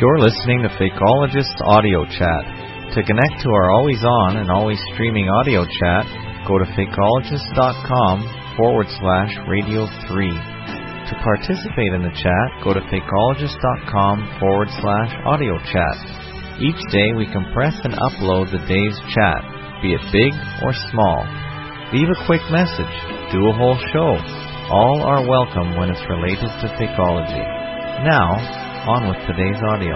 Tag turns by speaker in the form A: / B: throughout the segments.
A: You're listening to Fakeologist Audio Chat. To connect to our always on and always streaming audio chat, go to fakeologist.com/radio 3. To participate in the chat, go to fakeologist.com/audio chat. Each day we compress and upload the day's chat, be it big or small. Leave a quick message, do a whole show. All are welcome when it's related to fakeology. Now, on with today's audio.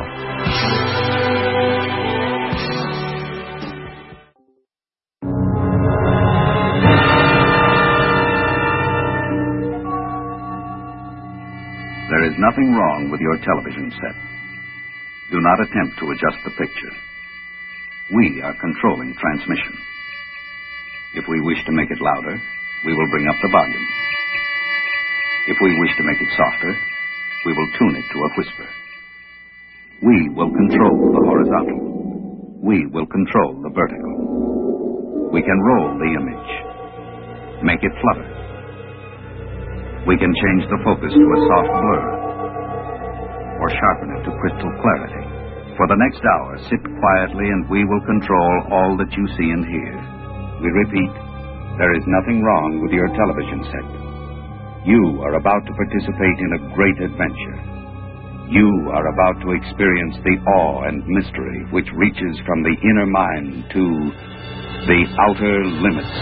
B: There is nothing wrong with your television set. Do not attempt to adjust the picture. We are controlling transmission. If we wish to make it louder, we will bring up the volume. If we wish to make it softer, we will tune it to a whisper. We will control the horizontal. We will control the vertical. We can roll the image, make it flutter. We can change the focus to a soft blur, or sharpen it to crystal clarity. For the next hour, sit quietly and we will control all that you see and hear. We repeat, there is nothing wrong with your television set. You are about to participate in a great adventure. You are about to experience the awe and mystery which reaches from the inner mind to the outer limits.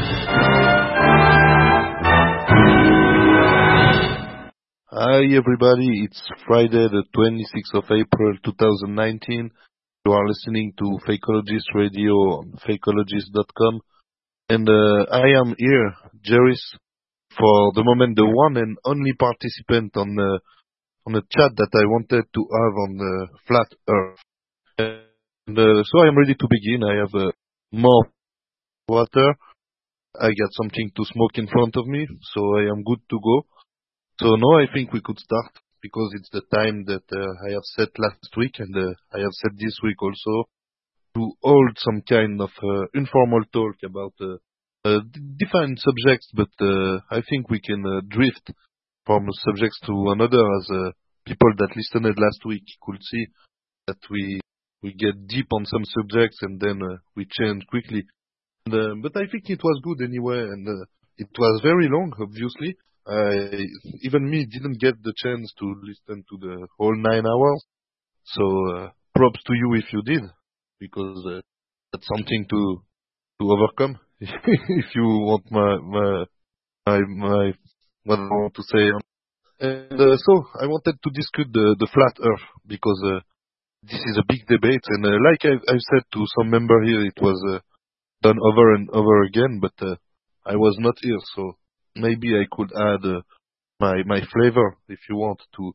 C: Hi everybody, it's Friday the 26th of April 2019. You are listening to Fakeologist Radio on fakeologist.com. And I am here, Jerris, for the moment the one and only participant on the chat that I wanted to have on the flat earth. And so I am ready to begin. I have more water. I got something to smoke in front of me, so I am good to go. So now I think we could start, because it's the time that I have set last week, and I have set this week also, to hold some kind of informal talk about different subjects, but I think we can drift from subjects to another, as people that listened last week could see that we get deep on some subjects and then we change quickly. But I think it was good anyway, and it was very long, obviously. Even me didn't get the chance to listen to the whole 9 hours, so props to you if you did, because that's something to overcome. If you want my what I want to say. And so I wanted to discuss the flat Earth, because this is a big debate, and like I've said to some member here, it was done over and over again, but I was not here, so maybe I could add my flavor, if you want, to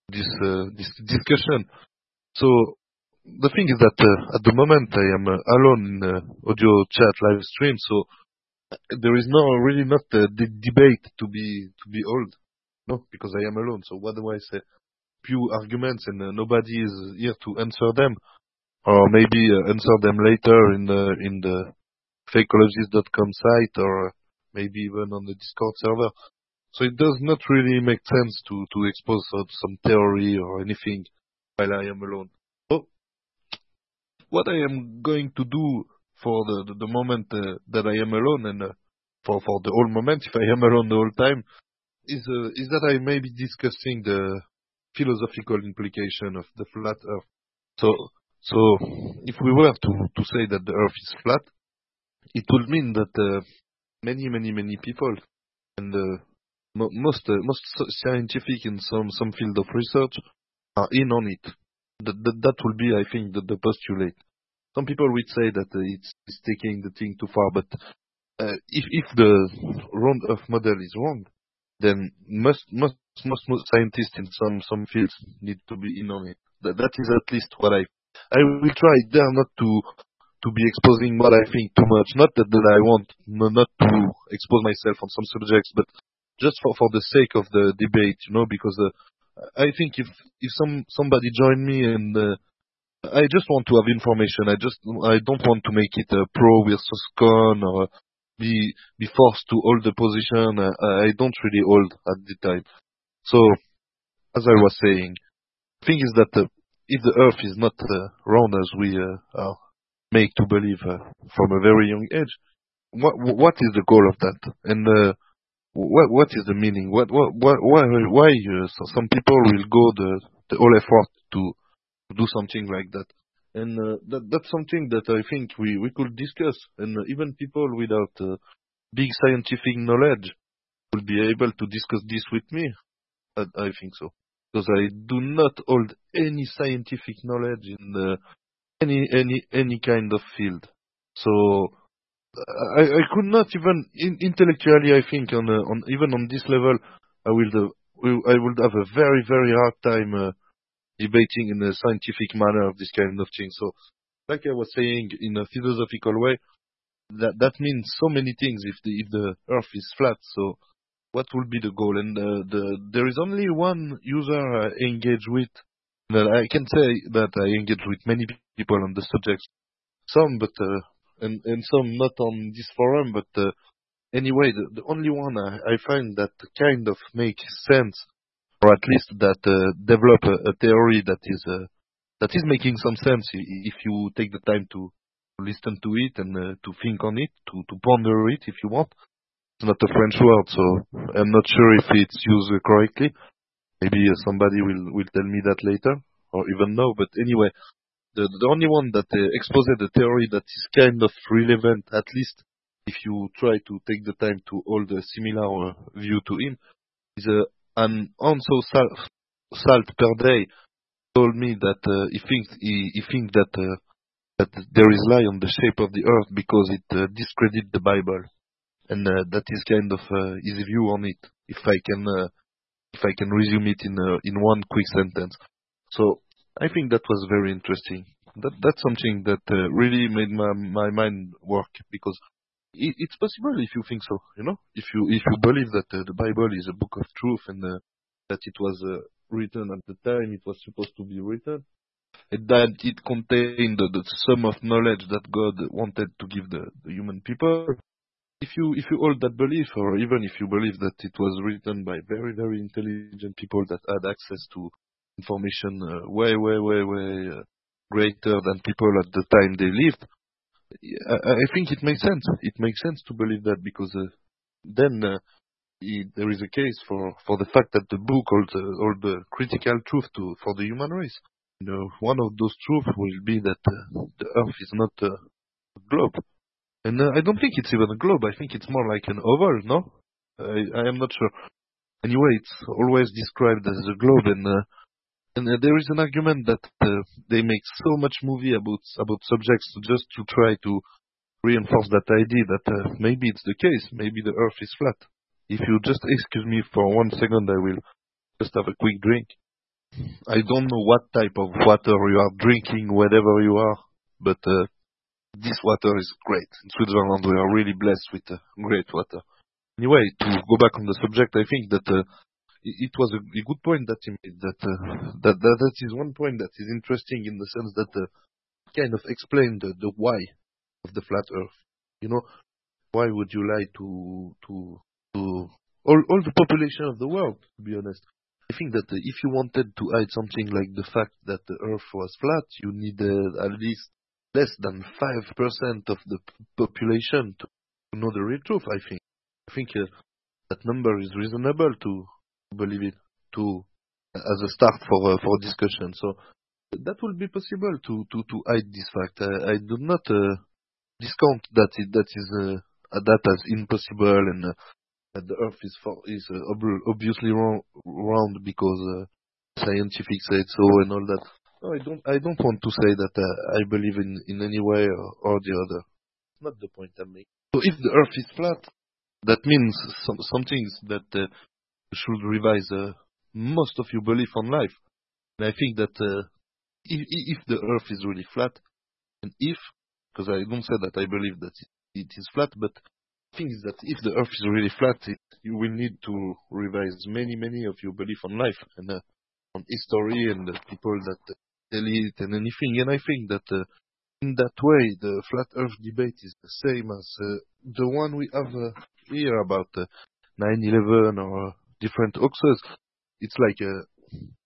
C: this discussion. So the thing is that at the moment I am alone in audio chat live stream, so there is really not the debate to be held, no, because I am alone. So what do I say? Few arguments, and nobody is here to answer them, or maybe answer them later in the fakeologist.com site, or maybe even on the Discord server. So it does not really make sense to expose some theory or anything while I am alone. So what I am going to do for the moment that I am alone, and for the whole moment, if I am alone the whole time, is that I may be discussing the philosophical implication of the flat Earth. So if we were to say that the Earth is flat, it would mean that many people, and most scientific in some field of research, are in on it. That will be, I think, the postulate. Some people would say that it's taking the thing too far, but if the round Earth model is wrong, then most scientists in some fields need to be in on it. That is at least what I will try there not to be exposing what I think too much. Not that I want not to expose myself on some subjects, but just for the sake of the debate, because I think if somebody join me, and I just want to have information. I don't want to make it a pro versus con, or be forced to hold the position. I don't really hold at the time. So, as I was saying, the thing is that if the Earth is not round as we are made to believe from a very young age, what is the goal of that? And what is the meaning? Why some people will go the whole effort to do something like that? And that's something that I think we could discuss. And even people without big scientific knowledge will be able to discuss this with me. I think so. Because I do not hold any scientific knowledge in any kind of field. So I could not even intellectually. I think on even on this level, I would have a very very hard time debating in a scientific manner of this kind of thing. So, like I was saying, in a philosophical way, that means so many things. If the Earth is flat, so what will be the goal? And there is only one user I engage with. That I can say that I engage with many people on the subject. Some, but and some not on this forum. But anyway, the only one I find that kind of makes sense, or at least that develop a theory that is making some sense if you take the time to listen to it and to think on it, to ponder it if you want. It's not a French word, so I'm not sure if it's used correctly. Maybe somebody will tell me that later, or even now. But anyway, the only one that exposes the theory that is kind of relevant, at least if you try to take the time to hold a similar view to him, is an ounce of salt per day told me that he thinks that there is lie on the shape of the earth because it discredits the Bible, and that is kind of his view on it. If I can resume it in one quick sentence, so I think that was very interesting. That's something that really made my mind work, because it's possible if you think so, if you believe that the Bible is a book of truth, and that it was written at the time it was supposed to be written, and that it contained the sum of knowledge that God wanted to give the human people. If you hold that belief, or even if you believe that it was written by very very intelligent people that had access to information way greater than people at the time they lived, I think it makes sense. It makes sense to believe that, because then there is a case for the fact that the book holds all the critical truth for the human race. One of those truths will be that the Earth is not a globe, and I don't think it's even a globe. I think it's more like an oval. No, I am not sure. Anyway, it's always described as a globe, and there is an argument that they make so much movie about subjects just to try to reinforce that idea that maybe it's the case, maybe the Earth is flat. If you just excuse me for 1 second, I will just have a quick drink. I don't know what type of water you are drinking, wherever you are, but this water is great. In Switzerland, we are really blessed with great water. Anyway, to go back on the subject, I think that it was a good point that you made. That is one point that is interesting, in the sense that kind of explained the why of the flat Earth. Why would you lie to all the population of the world? To be honest, I think that if you wanted to hide something like the fact that the Earth was flat, you needed at least less than 5% of the population to know the real truth. I think that number is reasonable to believe it, as a start for discussion. So that will be possible to hide this fact. I do not discount that as impossible, and that the Earth is obviously round because scientific said so and all that. No, I don't want to say that I believe in any way or the other. It's not the point I'm making. So if the Earth is flat, that means some things that should revise most of your belief on life. And I think that if the Earth is really flat, and because I don't say that I believe that it is flat, but things that if the Earth is really flat, you will need to revise many of your belief on life, and on history, and the people that tell it, and anything. And I think that in that way, the flat Earth debate is the same as the one we have here about 9/11 or different hoaxes. It's like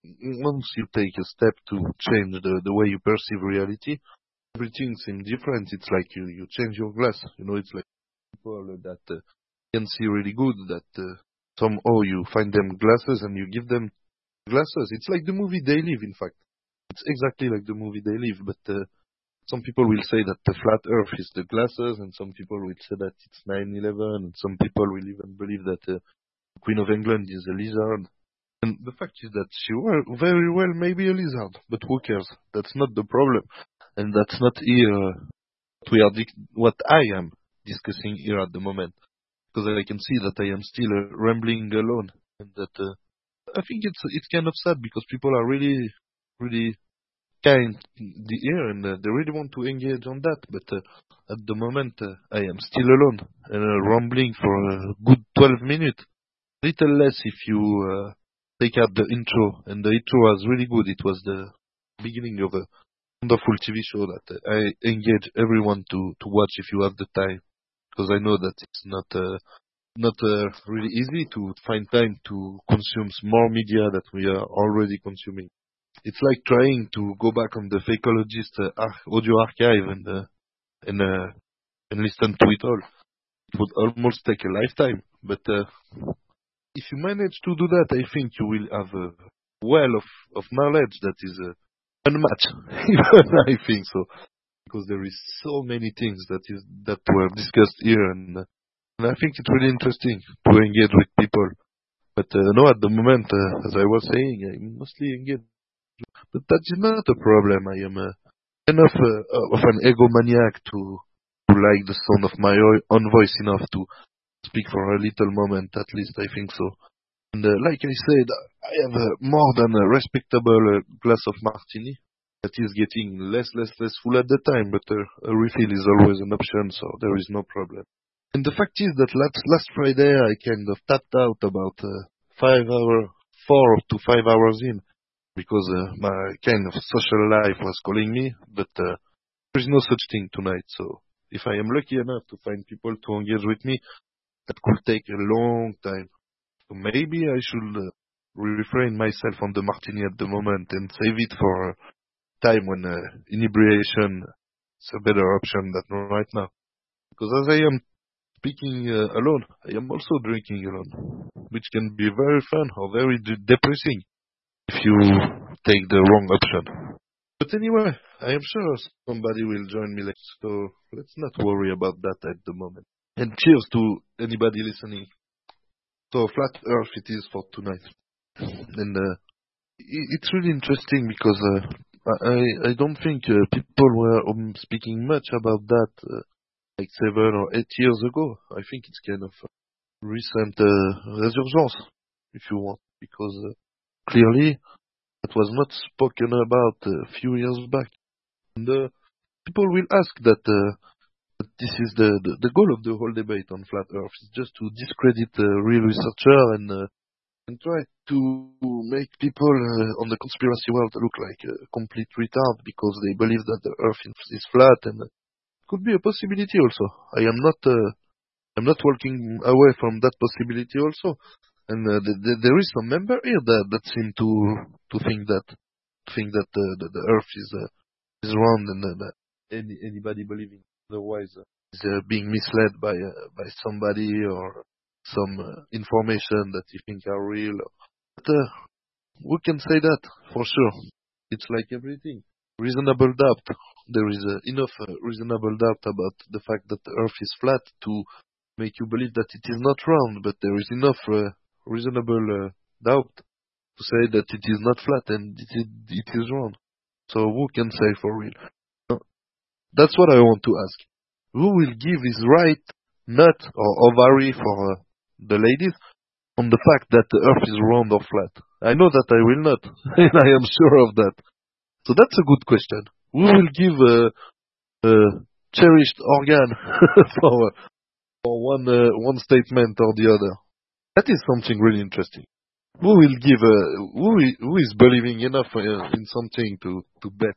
C: once you take a step to change the way you perceive reality, everything seems different. It's like you change your glass. It's like people that can see really good, that somehow you find them glasses and you give them glasses. It's like the movie They Live, in fact. It's exactly like the movie They Live, but some people will say that the flat earth is the glasses, and some people will say that it's 9/11, and some people will even believe that Queen of England is a lizard. And the fact is that she very well may be a lizard, but who cares? That's not the problem. And that's not here what I am discussing here at the moment. Because I can see that I am still rambling alone. And that I think it's kind of sad because people are really, really kind here and they really want to engage on that. But at the moment, I am still alone and rambling for a good 12 minutes. Little less if you take out the intro, and the intro was really good. It was the beginning of a wonderful TV show that I engage everyone to watch if you have the time, because I know that it's not really easy to find time to consume more media that we are already consuming. It's like trying to go back on the Fakeologist audio archive and listen to it all. It would almost take a lifetime, but if you manage to do that, I think you will have a well of knowledge that is unmatched. Even I think so, because there is so many things that were discussed here, and I think it's really interesting to engage with people. But no, at the moment, as I was saying, I'm mostly engaged. But that is not a problem. I am enough of an egomaniac to like the sound of my own voice enough to speak for a little moment, at least I think so. And like I said, I have more than a respectable glass of martini that is getting less full at the time, but a refill is always an option, so there is no problem. And the fact is that last Friday I kind of tapped out about 4 to 5 hours in, because my kind of social life was calling me, but there is no such thing tonight, so if I am lucky enough to find people to engage with me, that could take a long time. So maybe I should refrain myself on the martini at the moment and save it for a time when inebriation is a better option than right now. Because as I am speaking alone, I am also drinking alone, which can be very fun or very depressing if you take the wrong option. But anyway, I am sure somebody will join me later, so let's not worry about that at the moment. And cheers to anybody listening. So flat earth it is for tonight. And it's really interesting because I don't think people were speaking much about that like 7 or 8 years ago. I think it's kind of a recent resurgence, if you want, because clearly that was not spoken about a few years back. And people will ask that this is the goal of the whole debate on flat earth, is just to discredit a real researcher and try to make people on the conspiracy world look like a complete retard because they believe that the earth is flat, and it could be a possibility also. I'm not walking away from that possibility also, and there is some member here that seem to think that the earth is round, and that anybody believing otherwise is being misled by somebody or some information that you think are real. But we can say that for sure. It's like everything. Reasonable doubt. There is enough reasonable doubt about the fact that the earth is flat to make you believe that it is not round, but there is enough reasonable doubt to say that it is not flat and it is round. So who can say for real? That's what I want to ask. Who will give his right nut or ovary for the ladies on the fact that the earth is round or flat? I know that I will not, and I am sure of that. So that's a good question. Who will give a cherished organ for one statement or the other? That is something really interesting. Who will give who is believing enough in something to bet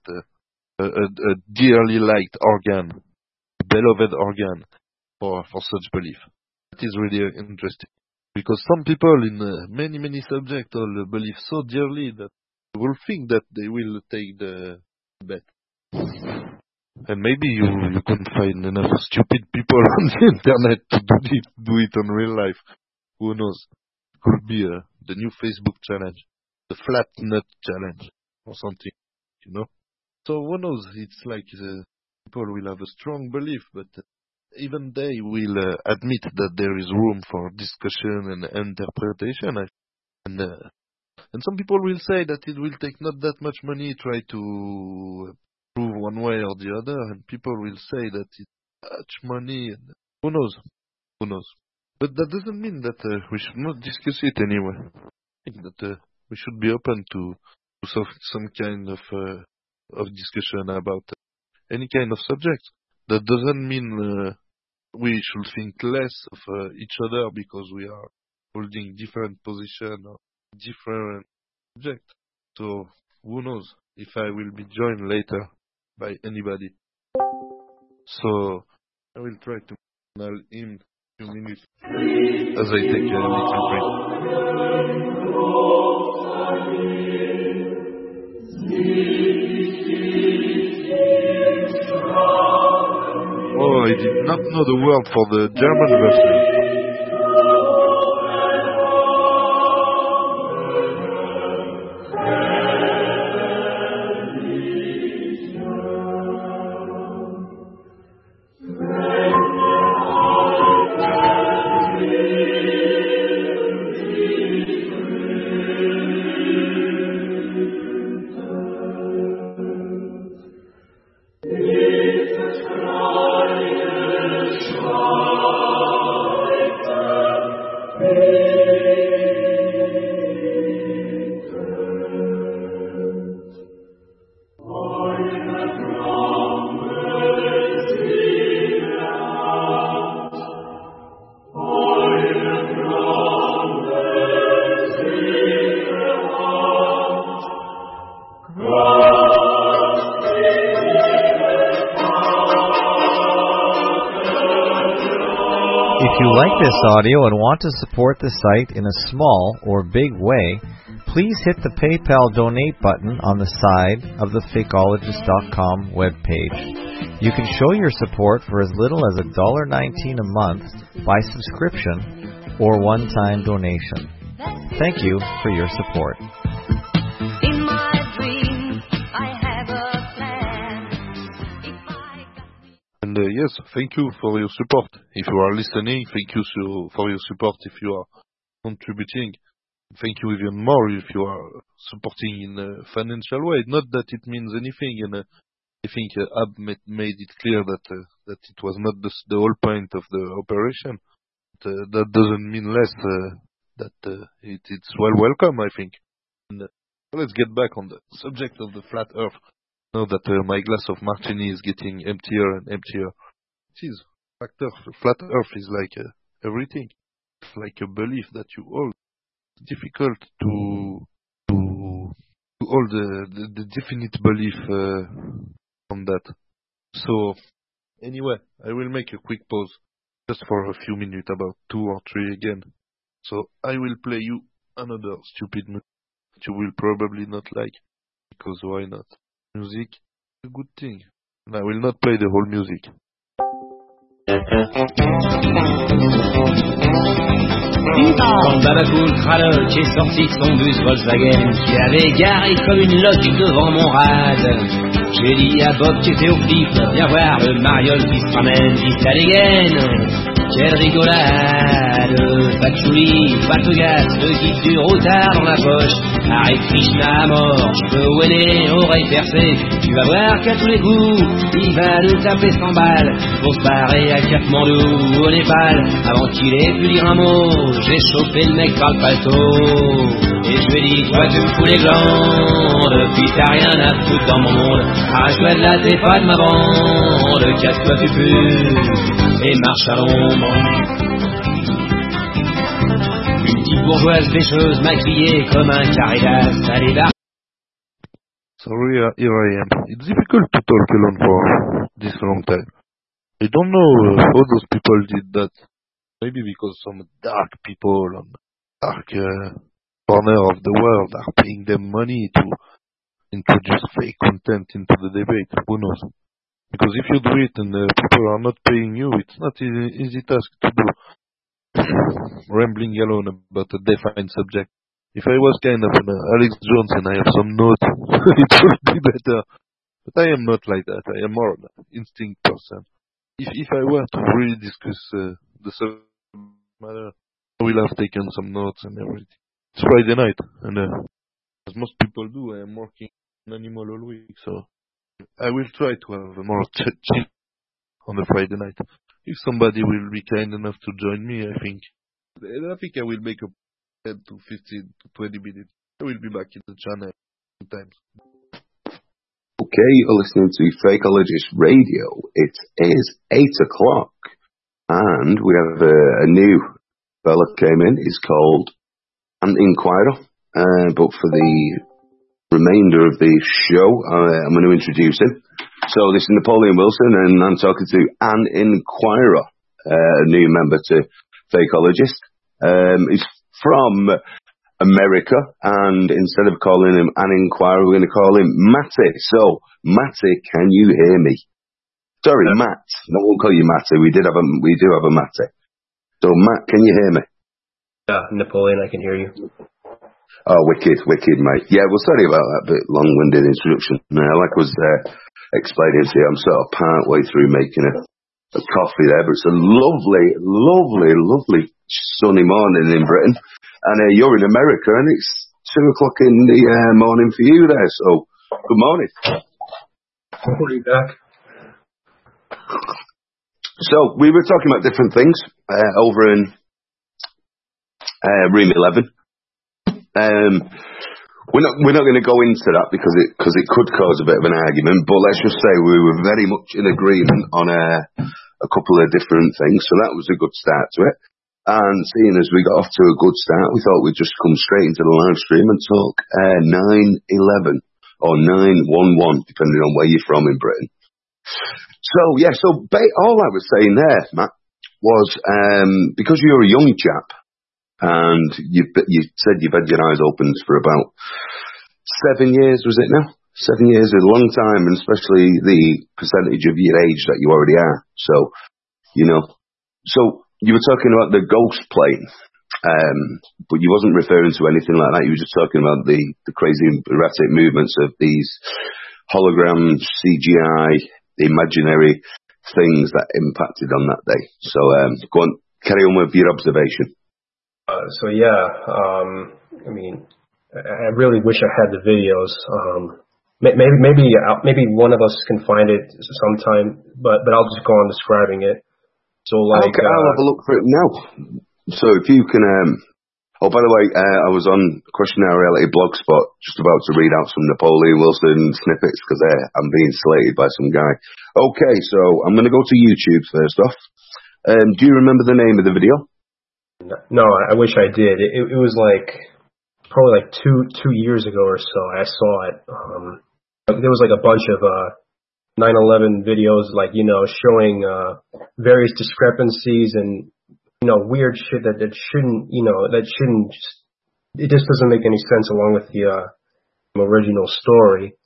C: a dearly liked organ, beloved organ, for such belief? That is really interesting, because some people in many subjects all believe so dearly that will think that they will take the bet. And maybe you can find enough stupid people on the internet to do it in real life. Who knows? Could be the new Facebook challenge, the flat nut challenge, or something, you know? So who knows? It's like people will have a strong belief, but even they will admit that there is room for discussion and interpretation. And some people will say that it will take not that much money try to prove one way or the other, and people will say that it's much money. And who knows? Who knows? But that doesn't mean that we should not discuss it anyway. I think that we should be open to some kind of discussion about any kind of subject. That doesn't mean we should think less of each other because we are holding different position or different subject. So who knows if I will be joined later by anybody. So I will try to signal in a few minutes as I take a little break. Oh, I did not know the word for the German version.
A: If you like this audio and want to support the site in a small or big way, please hit the PayPal donate button on the side of the Fakeologist.com webpage. You can show your support for as little as $1.19 a month by subscription or one-time donation. Thank you for your support.
C: And yes, thank you for your support. If you are listening, thank you for your support if you are contributing. Thank you even more if you are supporting in a financial way. Not that it means anything, and I think Ab made it clear that it was not the whole point of the operation. That doesn't mean less that it's welcome, I think. And let's get back on the subject of the flat Earth. Now that my glass of martini is getting emptier and emptier. It is. Flat Earth is like everything. It's like a belief that you hold. It's difficult to hold the definite belief on that. So, anyway, I will make a quick pause just for a few minutes, about 2 or 3 again. So, I will play you another stupid music that you will probably not like, because why not? Music is a good thing. And I will not play the whole music.
D: Quand Babacool Craloc est sorti de son bus Volkswagen qui avait garé comme une loque devant mon rad, j'ai dit à Bob qui était au flip, viens voir le mariole qui se ramène, dit ça dégaine. Quelle rigolade, patchouli, patogas, le guide du routard dans la poche, Hare Krishna à mort, cheveux ouénés, oreilles percées, tu vas voir qu'à tous les coups, il va nous taper 100 balles, pour se barrer à Katmandou, au Népal, avant qu'il ait pu dire un mot, j'ai chopé le mec par le paletot, et je lui ai dit, toi tu me fous les glandes, puis t'as rien à foutre dans mon monde, arrache-toi de là, t'es pas de ma bande, casse-toi tu pues, et marche à l'ombre. Une petite bourgeoise pêcheuse m'a crié comme un carré d'as à l'état.
C: Sorry, here I am. It's difficult to talk alone for this long time. I don't know how those people did that. Maybe because some dark people on dark corner of the world are paying them money to introduce fake content into the debate. Who knows? Because if you do it and people are not paying you, it's not an easy task to do. Rambling alone about a defined subject. If I was kind of an Alex Jones and I have some notes, it would be better. But I am not like that. I am more an instinct person. If I were to really discuss the subject matter, I will have taken some notes and everything. It's Friday night, and as most people do, I am working on Animal all week, so I will try to have a more chill on the Friday night. If somebody will be kind enough to join me, I think I will make up 10 to 15 to 20 minutes. I will be back in the channel sometimes.
E: Okay, you're listening to Fakeologist Radio. It is 8 o'clock, and we have a new fella came in. He's called Ant Inquirer, but for the remainder of the show, I'm going to introduce him. So this is Napoleon Wilson, and I'm talking to Ant Inquirer, a new member to Fakeologist. He's from America, and instead of calling him Ant Inquirer, we're going to call him Matty. So, Matty, can you hear me? Sorry, Matt. No, we'll call you Matty. We do have a Matty. So, Matt, can you hear me?
F: Yeah, Napoleon, I can hear you.
E: Oh, wicked, mate. Yeah, well, sorry about that bit long-winded introduction. Like I was explaining to you, I'm sort of part way through making a coffee there, but it's a lovely, lovely, lovely sunny morning in Britain. And you're in America, and it's 2 o'clock in the morning for you there, so good morning.
F: Morning back.
E: So, we were talking about different things over in Room 11. We're not going to go into that because it could cause a bit of an argument, but let's just say we were very much in agreement on a couple of different things, so that was a good start to it. And seeing as we got off to a good start, we thought we'd just come straight into the live stream and talk 9/11 or 9/11, depending on where you're from in Britain. So yeah, all I was saying there, Matt, was because you're a young chap, and you said you've had your eyes opened for about 7 years, was it now? 7 years is a long time, and especially the percentage of your age that you already are. So, so you were talking about the ghost plane, but you wasn't referring to anything like that. You were just talking about the crazy erratic movements of these holograms, CGI, imaginary things that impacted on that day. So, go on, carry on with your observation.
F: I mean, I really wish I had the videos. Maybe one of us can find it sometime, but I'll just go on describing it. So like,
E: okay, I'll have a look for it now. So if you can, oh, by the way, I was on Questionnaire Reality Blogspot just about to read out some Napoleon Wilson snippets because I'm being slated by some guy. Okay, so I'm going to go to YouTube first off. Do you remember the name of the video?
F: No, I wish I did. It was like probably like two years ago or so. I saw it. There was like a bunch of 9/11 videos, like showing various discrepancies and weird shit that shouldn't it just doesn't make any sense along with the original story.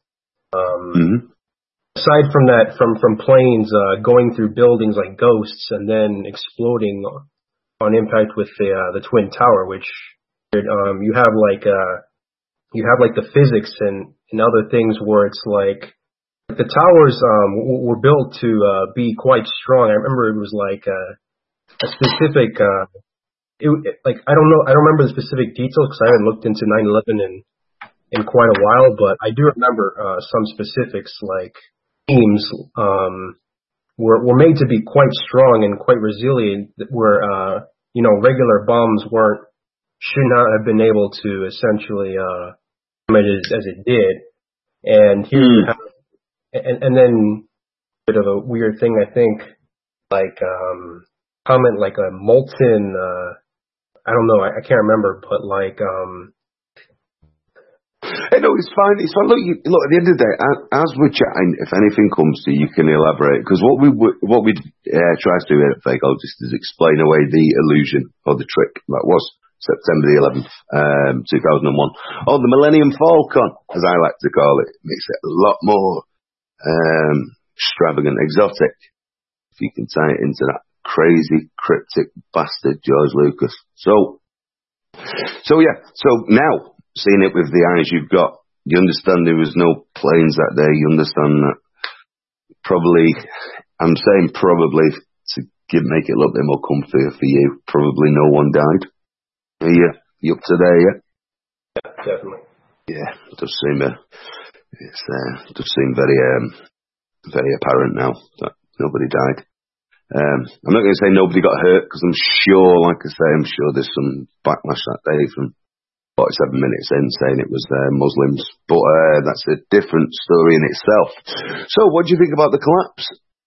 F: Aside from that, from planes going through buildings like ghosts and then exploding on impact with the Twin Tower, which you have like the physics and other things where it's like the towers were built to be quite strong. I remember it was like a specific I don't remember the specific details because I haven't looked into 9/11 in quite a while, but I do remember some specifics like beams were made to be quite strong and quite resilient, where regular bombs should not have been able to essentially damage as it did. And here you have, and then a bit of a weird thing, I think, like comment like a molten I don't know, I can't remember, but like
E: Hey, no, it's fine. It's fine. Look, at the end of the day, as we're chatting, if anything comes to you, you can elaborate. Because what we try to do here at Fakeologist is explain away the illusion or the trick that was September the 11th, 2001. Oh, the Millennium Falcon, as I like to call it, makes it a lot more extravagant, exotic, if you can tie it into that crazy, cryptic bastard George Lucas. So now, seeing it with the eyes you've got, you understand there was no planes that day, you understand that probably, I'm saying probably to make it a little bit more comfier for you, probably no one died. Are you up to there yet?
F: Yeah, definitely.
E: Yeah, it does seem very very apparent now that nobody died. I'm not going to say nobody got hurt, because I'm sure, like I say, I'm sure there's some backlash that day from 47 minutes in saying it was Muslims, but that's a different story in itself. So, what do you think about the collapse?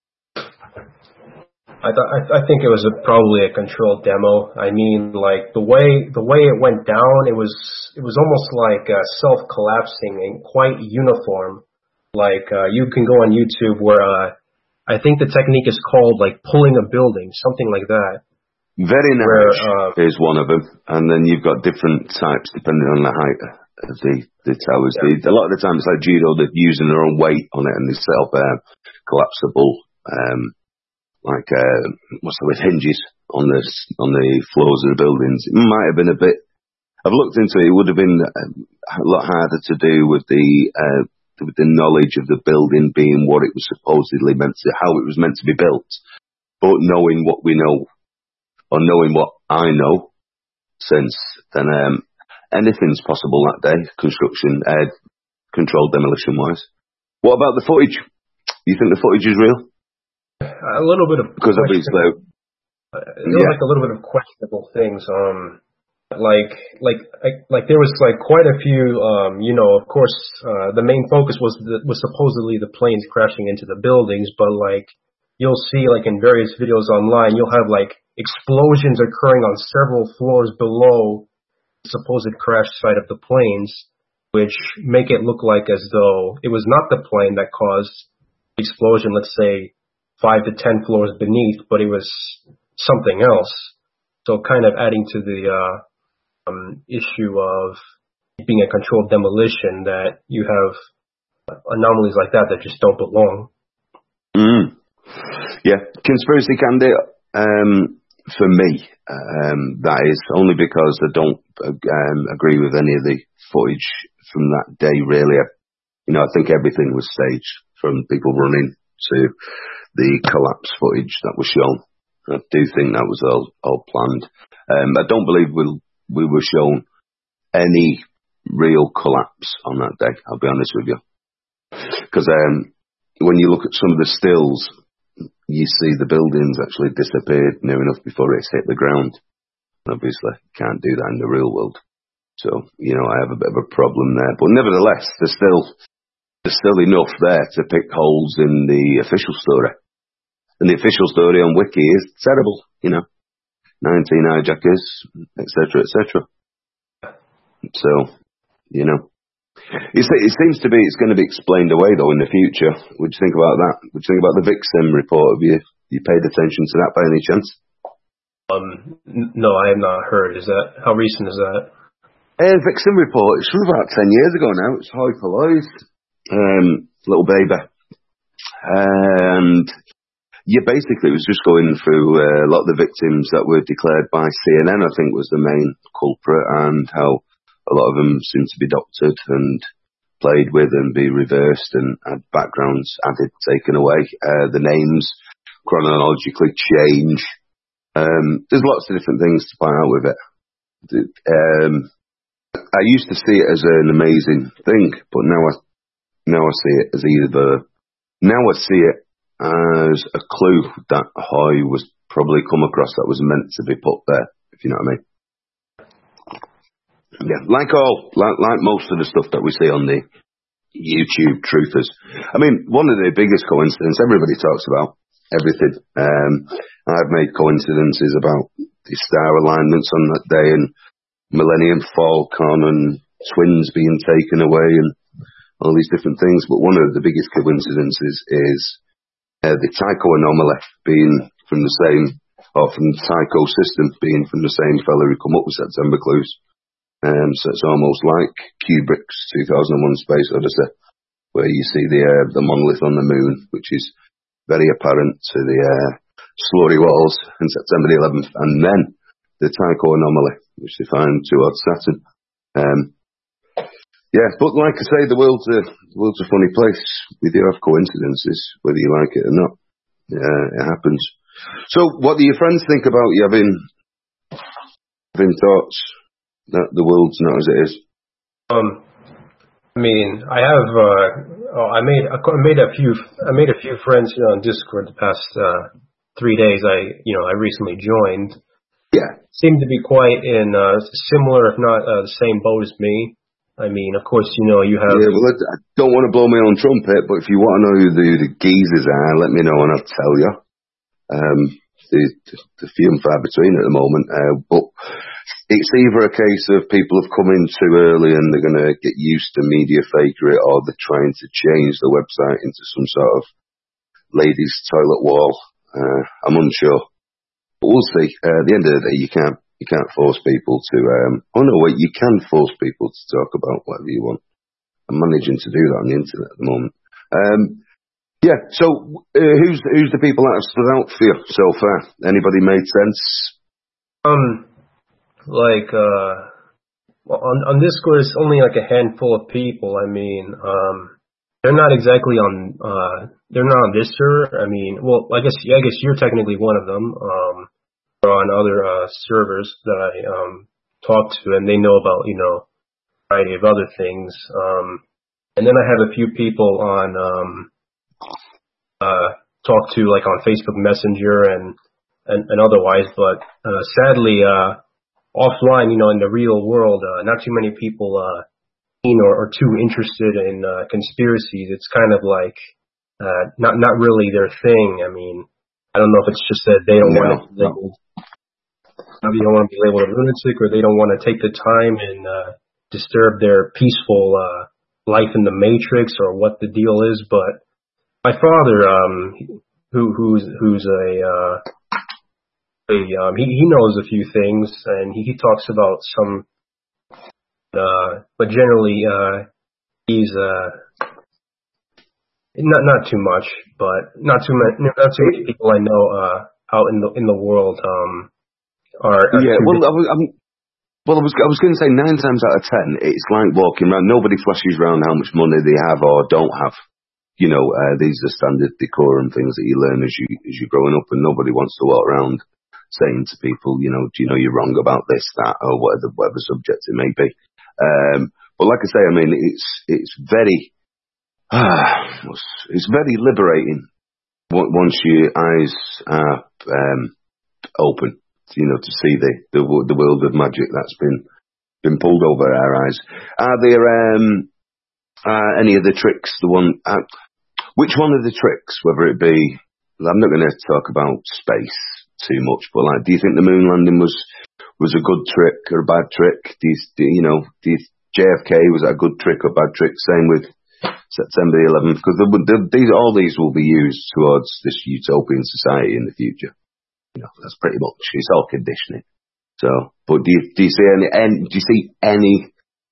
F: I think it was probably a controlled demo. I mean, like the way it went down, it was almost like self-collapsing and quite uniform. Like you can go on YouTube where I think the technique is called like pulling a building, something like that.
E: Very nice is one of them, and then you've got different types depending on the height of the towers. Yeah. A lot of the time it's like judo, they're using their own weight on it, and they set up collapsible, what's the word, hinges on the floors of the buildings. It might have been a bit. I've looked into it. It would have been a lot harder to do with the knowledge of the building being what it was supposedly meant to, how it was meant to be built. But knowing what we know, or knowing what I know, since then, anything's possible that day, construction, controlled demolition wise. What about the footage? You think the footage is real?
F: A little bit of,
E: because obviously,
F: like a little bit of questionable things. Like there was like quite a few, of course, the main focus was supposedly the planes crashing into the buildings, but like you'll see like in various videos online, you'll have like explosions occurring on several floors below the supposed crash site of the planes, which make it look like as though it was not the plane that caused the explosion, let's say 5 to 10 floors beneath, but it was something else. So kind of adding to the issue of being a controlled demolition, that you have anomalies like that just don't belong.
E: Yeah, conspiracy candidate, for me, that is only because I don't agree with any of the footage from that day, really. I think everything was staged, from people running to the collapse footage that was shown. I do think that was all planned. I don't believe we were shown any real collapse on that day, I'll be honest with you. Because when you look at some of the stills, you see the buildings actually disappeared near enough before it's hit the ground. Obviously, can't do that in the real world. So, I have a bit of a problem there. But nevertheless, there's still enough there to pick holes in the official story. And the official story on Wiki is terrible, 19 hijackers, etc., etc. So, it seems to be it's going to be explained away, though, in the future. What do you think about that? What do you think about the VixSim report? Have you paid attention to that by any chance?
F: No, I have not heard. How recent is that?
E: VixSim report, it's from about 10 years ago now. It's hyperloized. Little baby. And basically it was just going through a lot of the victims that were declared by CNN, I think was the main culprit, and how a lot of them seem to be doctored and played with and be reversed and had backgrounds added, taken away. The names chronologically change. There's lots of different things to point out with it. I used to see it as an amazing thing, but now I see it as as a clue that I was probably come across that was meant to be put there, if you know what I mean. Yeah, like most of the stuff that we see on the YouTube truthers. I mean, one of the biggest coincidences, everybody talks about everything. I've made coincidences about the star alignments on that day and Millennium Falcon and twins being taken away and all these different things. But one of the biggest coincidences is the Tycho anomaly being from the same or from Tycho System, being from the same fella who come up with September Clues. So it's almost like Kubrick's 2001: Space Odyssey, where you see the monolith on the moon, which is very apparent to the slurry walls in September the 11th, and then the Tycho anomaly, which they find towards Saturn. Yeah, but like I say, the world's a funny place. We do have coincidences, whether you like it or not. It happens. So, what do your friends think about you having thoughts that the world's not as it is?
F: I mean, I made a few friends on Discord the past 3 days. I recently joined.
E: Yeah,
F: seem to be quite in similar, if not the same boat as me. I mean, of course, you have.
E: Yeah, well, I don't want to blow my own trumpet, but if you want to know who the geezers are, let me know and I'll tell you. The few and far between at the moment, but it's either a case of people have come in too early and they're going to get used to media fakery, or they're trying to change the website into some sort of ladies' toilet wall. I'm unsure. But we'll see. At the end of the day, you can't force people to. You can force people to talk about whatever you want. I'm managing to do that on the internet at the moment. Yeah. So, who's the people that have stood out for you so far? Anybody made sense?
F: On Discord, it's only like a handful of people. I mean, they're not exactly on. They're not on this server. I mean, well, I guess you're technically one of them. Or on other servers that I talk to, and they know about a variety of other things. And then I have a few people on talk to, like, on Facebook Messenger and otherwise. But sadly, offline, in the real world, not too many people are too interested in conspiracies. It's kind of like not really their thing. I mean, I don't know if it's just that they don't want to. They don't want to be labeled a lunatic, or they don't want to take the time and disturb their peaceful life in the Matrix, or what the deal is. But my father, who's he knows a few things, and he talks about some, but generally he's not too much, but not too many people I know out in the world. Yeah,
E: I was going to say 9 times out of 10, it's like walking around. Nobody flashes around how much money they have or don't have. These are standard decorum things that you learn as you're growing up, and nobody wants to walk around saying to people, do you know you're wrong about this, that, or whatever subject it may be. But like I say, I mean, it's very liberating once your eyes are open. To see the world of magic that's been pulled over our eyes. Are there any of the tricks? Which one of the tricks? Whether it be, I'm not going to talk about space too much, but like, do you think the moon landing was a good trick or a bad trick? Do you JFK, was that a good trick or bad trick? Same with September the 11th, because all these will be used towards this utopian society in the future. That's pretty much, it's all conditioning. So, but do you see anything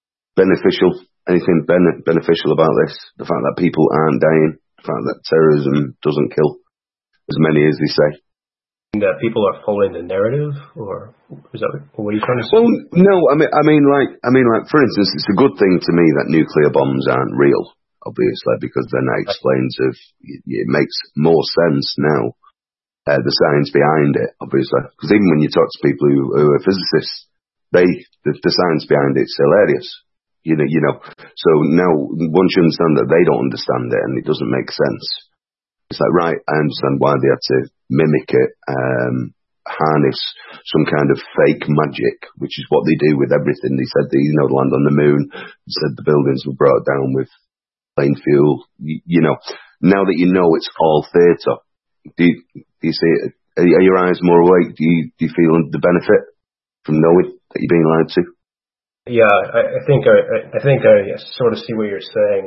E: beneficial about this? The fact that people aren't dying, the fact that terrorism doesn't kill as many as they say.
F: That people are following the narrative, or is that what are you trying to say?
E: Well, no, I mean, for instance, it's a good thing to me that nuclear bombs aren't real, obviously, because then that explains it makes more sense now. The science behind it, obviously, because even when you talk to people who are physicists, the science behind it's hilarious, So now once you understand that they don't understand it and it doesn't make sense, it's like, right, I understand why they had to mimic it, harness some kind of fake magic, which is what they do with everything. They said they land on the moon, they said the buildings were brought down with plain fuel. Now that you know it's all theatre. Do you see it? Are your eyes more awake? Do you feel the benefit from knowing that you're being lied to?
F: Yeah, I think I sort of see what you're saying.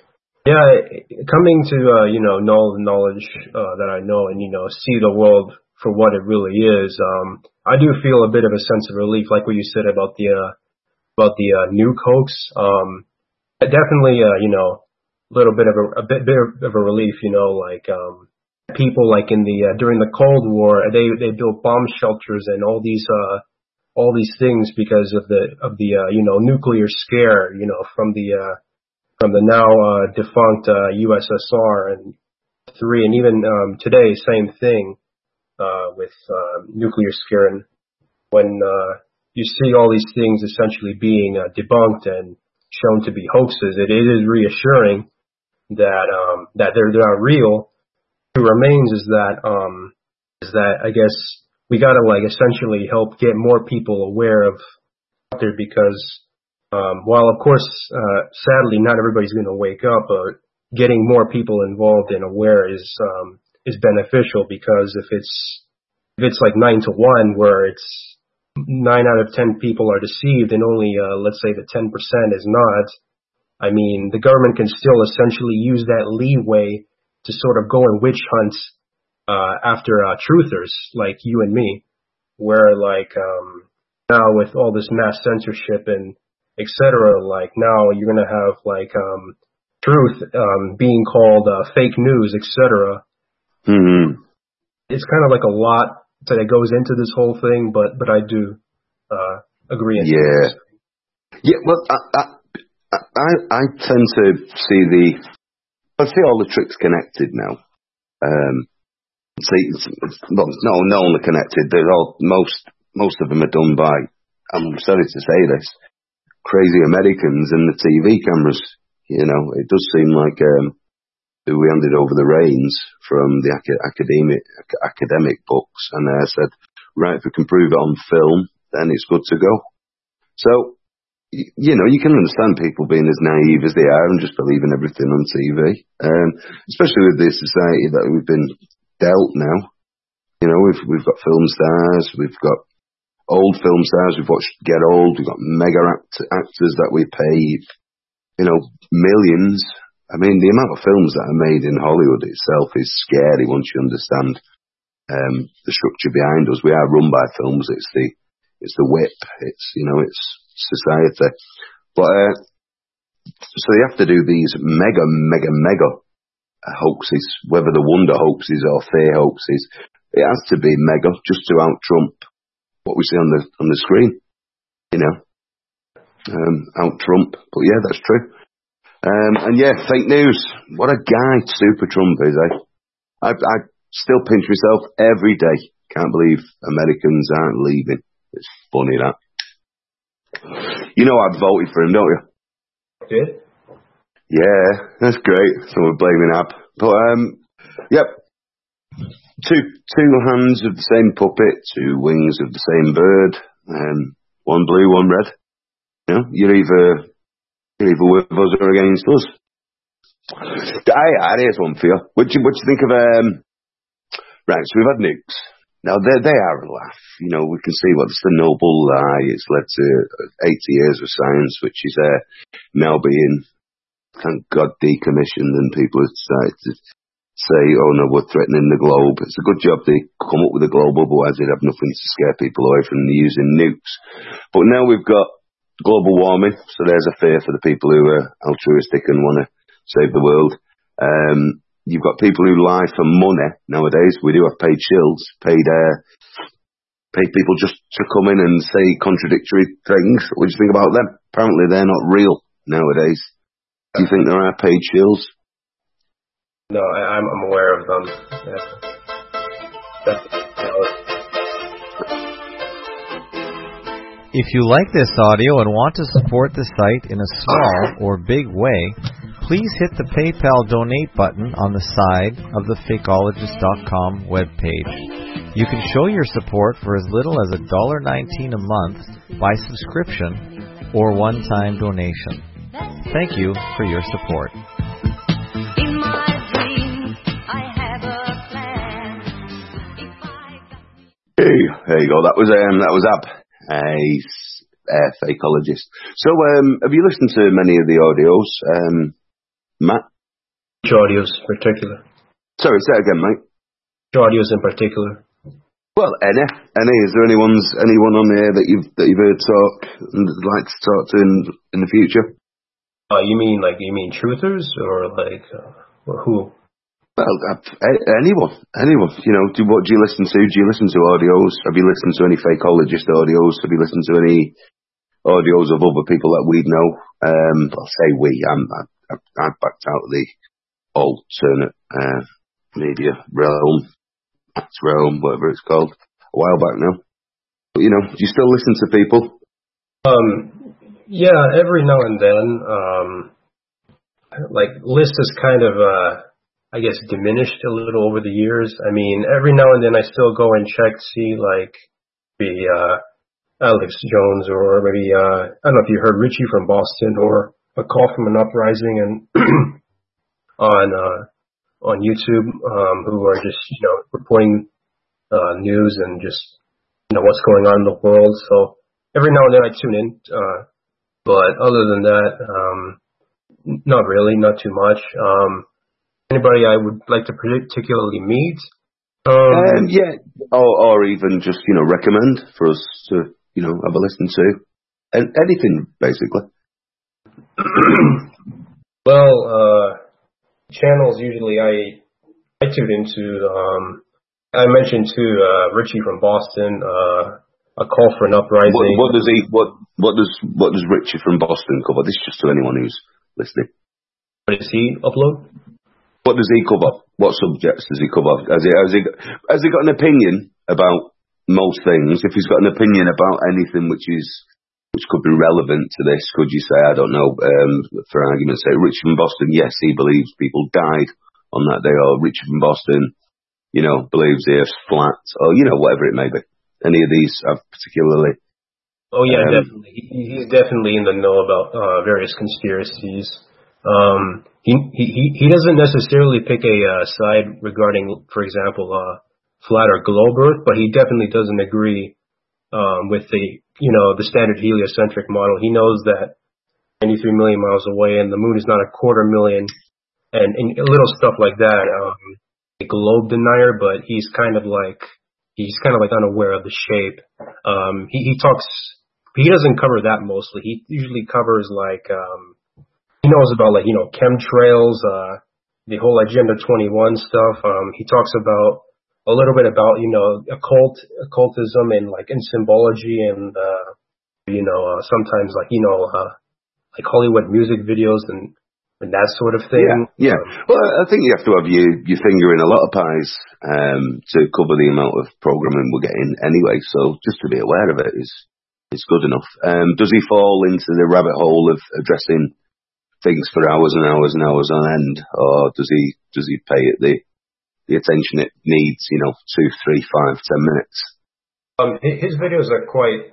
F: Coming to know the knowledge that I know, and see the world for what it really is. I do feel a bit of a sense of relief, like what you said about the nuke hoax. Definitely, a little bit of a bit of a relief, like people like in the during the Cold War, they built bomb shelters and all these things because of the nuclear scare, from the now defunct USSR and and even today, same thing with nuclear scare. And when you see all these things essentially being debunked and shown to be hoaxes, it is reassuring that they're not real. What remains is that I guess we gotta essentially help get more people aware of out there, because while of course sadly not everybody's gonna wake up, but getting more people involved and aware is beneficial, because if it's like 9 to 1 where it's 9 out of 10 people are deceived and only let's say the 10% is not, I mean, the government can still essentially use that leeway to sort of go on witch hunts after truthers like you and me, where now with all this mass censorship and etc., now you're gonna have truth being called fake news, etc.
E: Mm-hmm.
F: It's kind of like a lot that goes into this whole thing, but I do agree.
E: Yeah. Well, I tend to see I see all the tricks connected now. Not only connected, they're most of them are done by, I'm sorry to say this, crazy Americans and the TV cameras. It does seem like we handed over the reins from the academic books, and said, right, if we can prove it on film, then it's good to go. So, you can understand people being as naive as they are and just believing everything on TV, especially with the society that we've been dealt now. We've got film stars, we've got old film stars we've watched get old, we've got mega actors that we pay, millions. I mean, the amount of films that are made in Hollywood itself is scary once you understand the structure behind us. We are run by films. It's the whip. It's society. But so they have to do these mega hoaxes, whether the wonder hoaxes or fear hoaxes. It has to be mega just to out Trump what we see on the screen. Out Trump. But yeah, that's true. And yeah, fake news. What a guy Super Trump is, eh? I still pinch myself every day. Can't believe Americans aren't leaving. It's funny, that. I'd voted for him, don't you?
F: Did?
E: Yeah, that's great. So we're blaming Ab. But, yep. Two hands of the same puppet, two wings of the same bird, one blue, one red. You're either with us or against us. Here's one for you. What do you think of right, so we've had nukes. Now they are a laugh. We can see what's the noble lie. It's led to 80 years of science, which is now being, thank God, decommissioned, and people have started to say, oh no, we're threatening the globe. It's a good job they come up with a globe, otherwise they'd have nothing to scare people away from using nukes. But now we've got global warming, so there's a fear for the people who are altruistic and want to save the world. You've got people who lie for money nowadays. We do have paid shills, paid people just to come in and say contradictory things. What do you think about them? Apparently they're not real nowadays. Do you think there are paid shills?
F: No, I'm aware of them.
A: If you like this audio and want to support the site in a small or big way, please hit the PayPal donate button on the side of the Fakeologist.com webpage. You can show your support for as little as $1.19 a month by subscription or one-time donation. Thank you for your support.
G: In my dreams, I have a plan.
E: Hey, there you go. That was Ab. Fakeologist. So, have you listened to many of the audios, Matt?
F: Which audios in particular?
E: Sorry, say it again, mate.
F: Which audios in particular?
E: Well, any, is there anyone on there that you've heard talk and would like to talk to in the future?
F: You mean truthers or or who?
E: Well, anyone. You know, what do you listen to? Do you listen to audios? Have you listened to any fakeologist audios? Have you listened to any audios of other people that we know? I'll say we. I backed out of the alternate media realm, whatever it's called, a while back now. But, you know, do you still listen to people?
F: Yeah, every now and then. List is kind of, I guess, diminished a little over the years. I mean, every now and then I still go and check, see, the Alex Jones, or maybe, I don't know if you heard Richie from Boston, or A Call from an Uprising, and on YouTube, who are just, reporting news and just, what's going on in the world. So every now and then I tune in, but other than that, not really, not too much. Anybody I would like to particularly meet?
E: Yeah, or even just, recommend for us to, have a listen to. Anything, basically.
F: Well, channels usually I tune into, I mentioned too, Richie from Boston, A Call for an Uprising.
E: What does Richie from Boston cover? This is just to anyone who's listening.
F: What does he upload?
E: What does he cover? What subjects does he cover? Has he got an opinion about most things? If he's got an opinion about anything which could be relevant to this, could you say, I don't know, for argument's sake, Richard from Boston, yes, he believes people died on that day, or Richard from Boston, believes the Earth's flat, or, whatever it may be. Any of these have particularly...
F: Oh, yeah, definitely. He's definitely in the know about various conspiracies. He doesn't necessarily pick a side regarding, for example, flat or globe Earth, but he definitely doesn't agree with the standard heliocentric model. He knows that 93 million miles away and the moon is not a quarter million, and little stuff like that. A globe denier, but he's kind of like unaware of the shape. He doesn't cover that mostly. He usually covers he knows about chemtrails, the whole Agenda 21 stuff. He talks about a little bit about, occultism and in symbology and, sometimes Hollywood music videos and that sort of thing.
E: Yeah. Well, I think you have to have your finger in a lot of pies, to cover the amount of programming we're getting anyway. So just to be aware of it is good enough. Does he fall into the rabbit hole of addressing things for hours and hours and hours on end, or does he pay it the attention it needs? 2, 3, 5, 10 minutes.
F: His videos are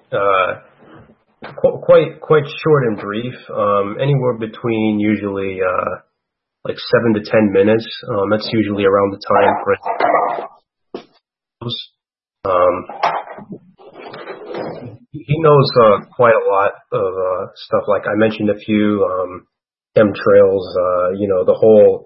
F: quite short and brief. Anywhere between usually 7 to 10 minutes. That's usually around the time for he knows quite a lot of stuff. Like I mentioned a few chemtrails, the whole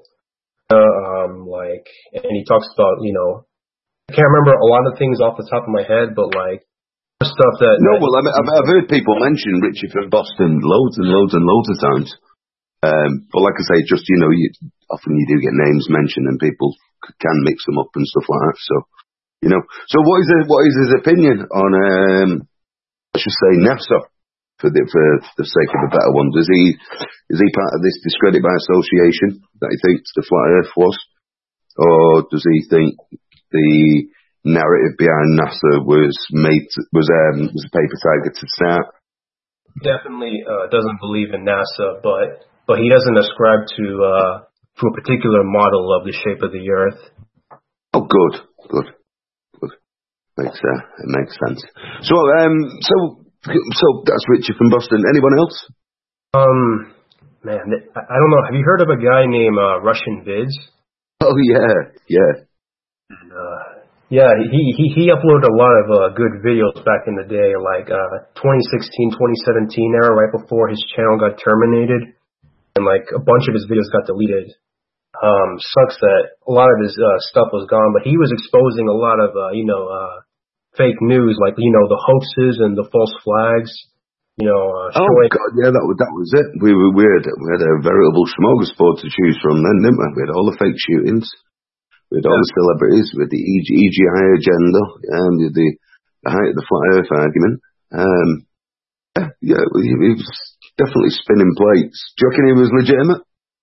F: and he talks about, I can't remember a lot of things off the top of my head, but stuff that...
E: No, well, I've heard people mention Richie from Boston loads and loads and loads of times. But like I say, just, often you do get names mentioned and people can mix them up and stuff like that. So, so what is his opinion on, I should say, NASA, for the sake of a better one? Is he part of this discredit by association that he thinks the flat Earth was? Or does he think the narrative behind NASA was a paper tiger to start?
F: Definitely doesn't believe in NASA, but he doesn't ascribe to a particular model of the shape of the Earth.
E: Oh, good. It makes sense. So that's Richard from Boston. Anyone else?
F: Man, I don't know. Have you heard of a guy named Russian Vids?
E: Oh yeah.
F: And, yeah, he uploaded a lot of good videos back in the day, 2016, 2017 era, right before his channel got terminated, and a bunch of his videos got deleted. Sucks that a lot of his stuff was gone, but he was exposing a lot of fake news, like, you know, the hoaxes and the false flags, you know, showing.
E: God, yeah, that was it. We had a veritable smorgasbord to choose from then, didn't we? We had all the fake shootings, we had all the celebrities, we had the EGI agenda, and the height of the flat Earth argument. He was definitely spinning plates. Do you reckon he was legitimate?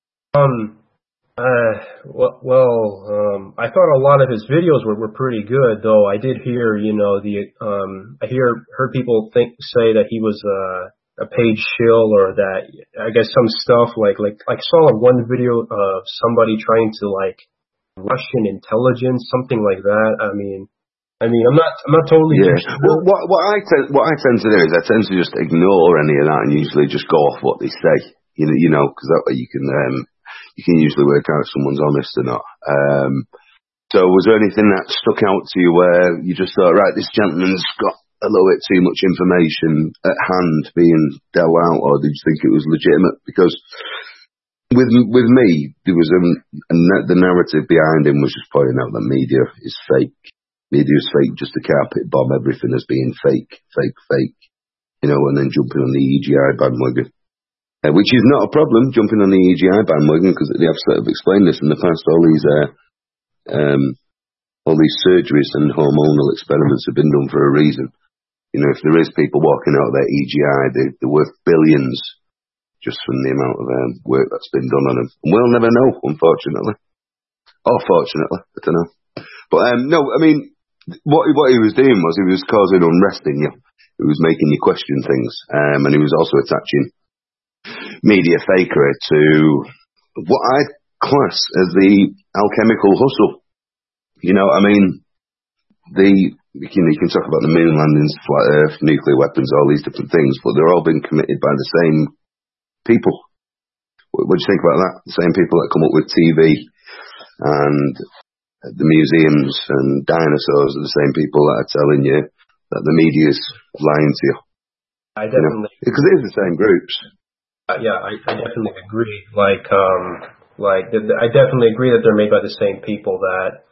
F: I thought a lot of his videos were pretty good, though. I did hear, you know, heard people say that he was a paid shill, or that, I guess, some stuff like I saw one video of somebody trying to, like, Russian intelligence, something like that. I mean, I'm not totally
E: sure.
F: Well,
E: what I tend to do is I tend to just ignore any of that and usually just go off what they say. You know, because that way you can usually work out if someone's honest or not. So was there anything that stuck out to you where you just thought, right, this gentleman's got a little bit too much information at hand being dealt out, or did you think it was legitimate? Because with me, there was the narrative behind him was just pointing out that media is fake. Media is fake, just to carpet bomb everything as being fake, you know, and then jumping on the EGI bandwagon. Which is not a problem, jumping on the EGI bandwagon, because they have sort of explained this in the past. All these surgeries and hormonal experiments have been done for a reason. You know, if there is people walking out of their EGI, they're worth billions just from the amount of work that's been done on them. And we'll never know, unfortunately. Or fortunately, I don't know. But no, I mean, what he was doing was he was causing unrest in you. He was making you question things. And he was also attaching media fakery to what I class as the alchemical hustle. You know, I mean, you can talk about the moon landings, flat Earth, nuclear weapons, all these different things, but they're all being committed by the same people. What do you think about that? The same people that come up with TV and the museums and dinosaurs are the same people that are telling you that the media's lying to you.
F: I definitely,
E: because it is the same groups.
F: I definitely agree. I definitely agree that they're made by the same people. That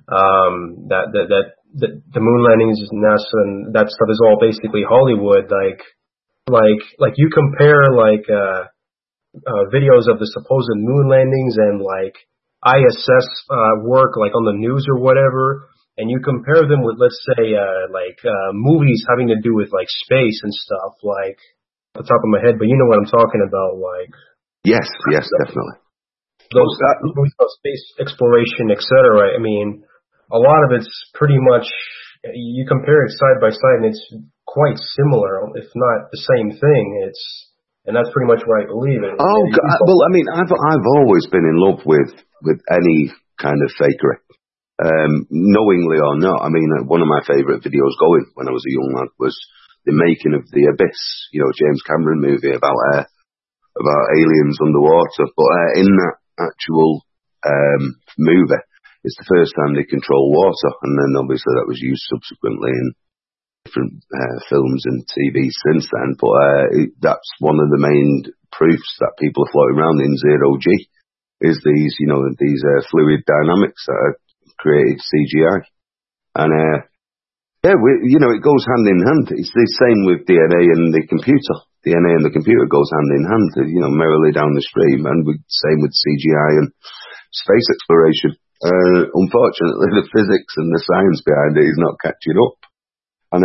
F: the moon landings, NASA, and that stuff is all basically Hollywood. Like you compare videos of the supposed moon landings and like ISS work, like on the news or whatever, and you compare them with, let's say, movies having to do with like space and stuff, like off the top of my head, but you know what I'm talking about, like.
E: Yes, definitely.
F: Those movies about space exploration, etc. I mean, a lot of it's pretty much, you compare it side by side and it's quite similar, if not the same thing. And that's pretty much what I believe in.
E: Oh, God. Well, I mean, I've always been in love with any kind of fakery, knowingly or not. I mean, one of my favourite videos going when I was a young lad was the making of The Abyss, you know, James Cameron movie about aliens underwater. But in that actual movie, it's the first time they control water, and then obviously that was used subsequently in different films and TV since then. But that's one of the main proofs that people are floating around in zero G is these fluid dynamics that are created CGI, and it goes hand in hand. It's the same with DNA and the computer. DNA and the computer goes hand in hand, merrily down the stream, and same with CGI and space exploration. Unfortunately, the physics and the science behind it is not catching up. And,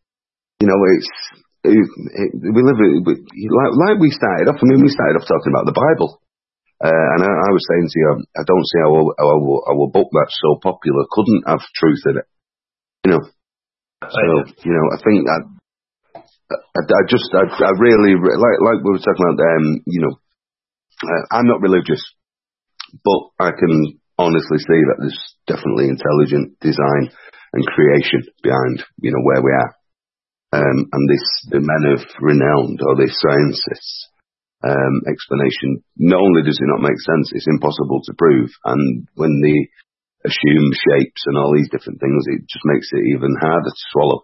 E: we live, like we started off, we started off talking about the Bible. And I was saying to you, I don't see how our book that's so popular couldn't have truth in it. I think that, I really, like we were talking about, I'm not religious, but I can honestly see that there's definitely intelligent design and creation behind, where we are. And the men of renown, or the scientists, explanation, not only does it not make sense, it's impossible to prove. And when they assume shapes and all these different things, it just makes it even harder to swallow.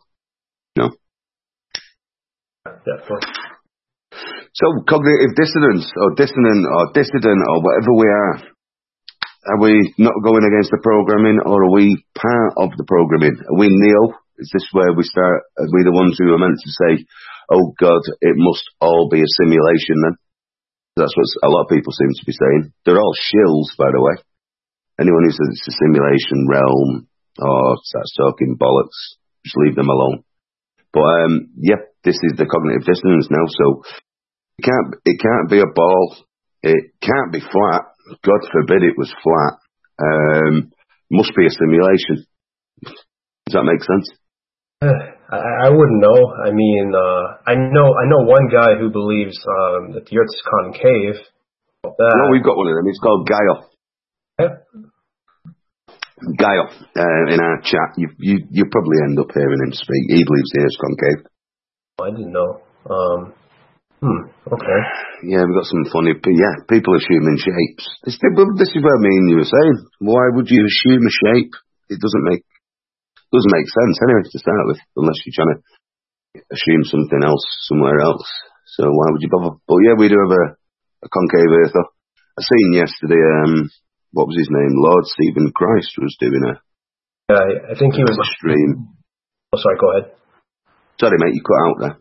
F: Definitely.
E: So cognitive dissonance, or dissonant, or dissident, or whatever we are we not going against the programming, or are we part of the programming? Are we Neo Is this where we start? Are we the ones who are meant to say, "Oh God, it must all be a simulation"? Then that's what a lot of people seem to be saying. They're all shills, by the way. Anyone who says it's a simulation realm or starts talking bollocks, just leave them alone. But this is the cognitive dissonance now. So it can't be a ball. It can't be flat. God forbid it was flat. Must be a simulation. Does that make sense?
F: I wouldn't know. I mean, I know one guy who believes that the Earth's concave.
E: No, we've got one of them. It's called Gaio.
F: Yeah.
E: Gaio. In our chat, you probably end up hearing him speak. He believes the Earth's concave.
F: I didn't know. Okay.
E: Yeah, we've got some funny. Yeah, people assuming shapes. This is what I mean. You were saying, why would you assume a shape? It doesn't make sense anyway to start with, unless you're trying to assume something else somewhere else. So why would you bother? But yeah, we do have a concave earther. I seen yesterday. What was his name? Lord Stephen Christ was doing a.
F: I think he was
E: a stream.
F: Oh, sorry. Go ahead.
E: Sorry, mate. You cut out there.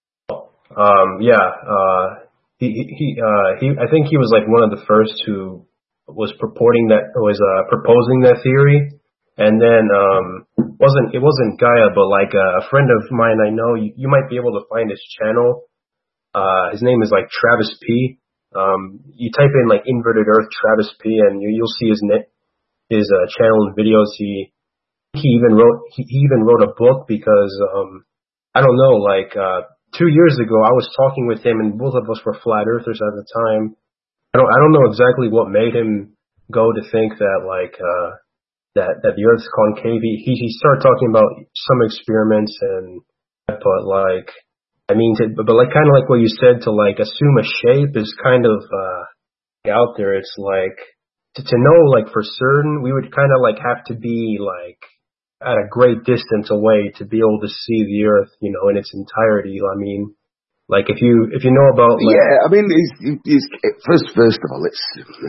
F: He I think he was like one of the first who was proposing that theory, and then it wasn't Gaia, but like a friend of mine I know, you might be able to find his channel. His name is like Travis P. You type in like inverted Earth Travis P, and you'll see his channel and videos. He even wrote a book because I don't know, like 2 years ago, I was talking with him, and both of us were flat earthers at the time. I don't know exactly what made him go to think that like that the Earth's concave. He started talking about some experiments, but like I mean, but like kind of like what you said, to like assume a shape is kind of out there. It's like to know like for certain, we would kind of like have to be like at a great distance away to be able to see the Earth, in its entirety. I mean, like if you know about
E: I mean, he's first of all, it's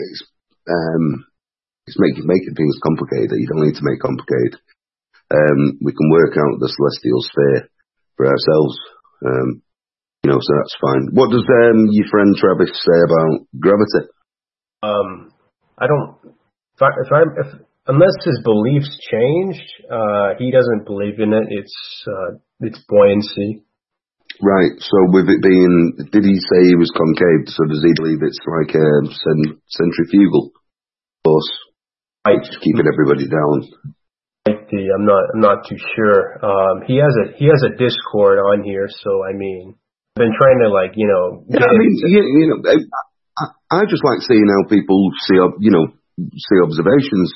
E: making things complicated. You don't need to make complicated. We can work out the celestial sphere for ourselves. So that's fine. What does your friend Travis say about gravity?
F: I don't. Unless his beliefs changed, he doesn't believe in it. It's buoyancy.
E: Right. So with it being, did he say he was concave? So does he believe it's like a centrifugal force? Just keeping everybody down.
F: I'm not too sure. He has a Discord on here, so I mean, I've been trying to like
E: I just like seeing how people see observations.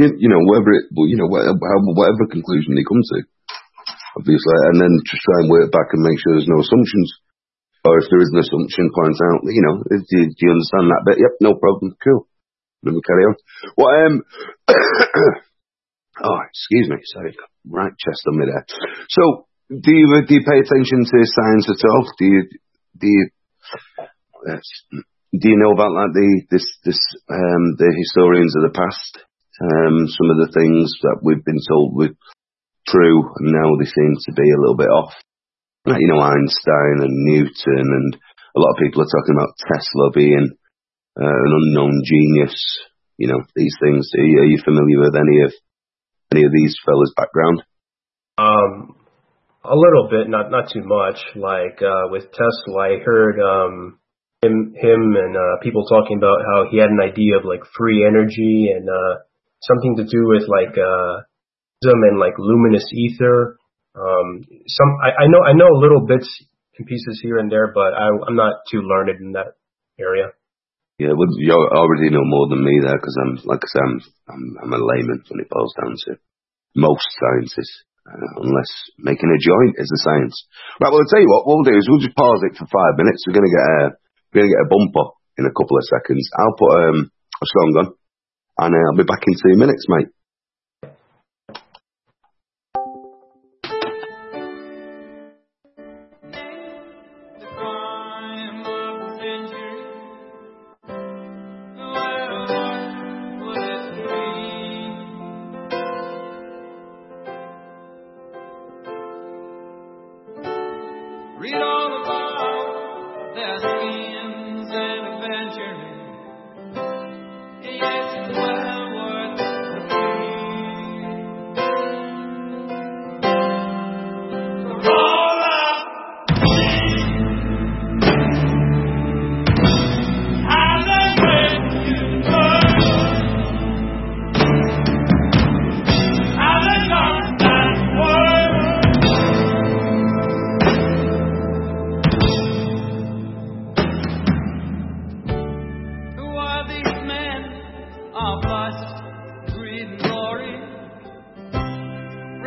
E: Whatever conclusion they come to, obviously, and then just try and work back and make sure there's no assumptions. Or if there is an assumption, point out, do you understand that bit? Yep, no problem, cool. Then we carry on. Oh, excuse me, sorry, right chest on me there. So, do you pay attention to science at all? Do you know about like the historians of the past? Some of the things that we've been told were true, and now they seem to be a little bit off. Like, Einstein and Newton, and a lot of people are talking about Tesla being an unknown genius. These things. Are you familiar with any of these fellas' background?
F: A little bit, not too much. Like with Tesla, I heard him and people talking about how he had an idea of like free energy and something to do with like and like luminous ether. I know little bits and pieces here and there, but I'm not too learned in that area.
E: Yeah, well, you already know more than me there, because I'm a layman when it boils down to most sciences, unless making a joint is a science. Right, well, I'll tell you what we'll do is we'll just pause it for 5 minutes. We're going to get a bumper in a couple of seconds. I'll put a song on, and I'll be back in 2 minutes, mate.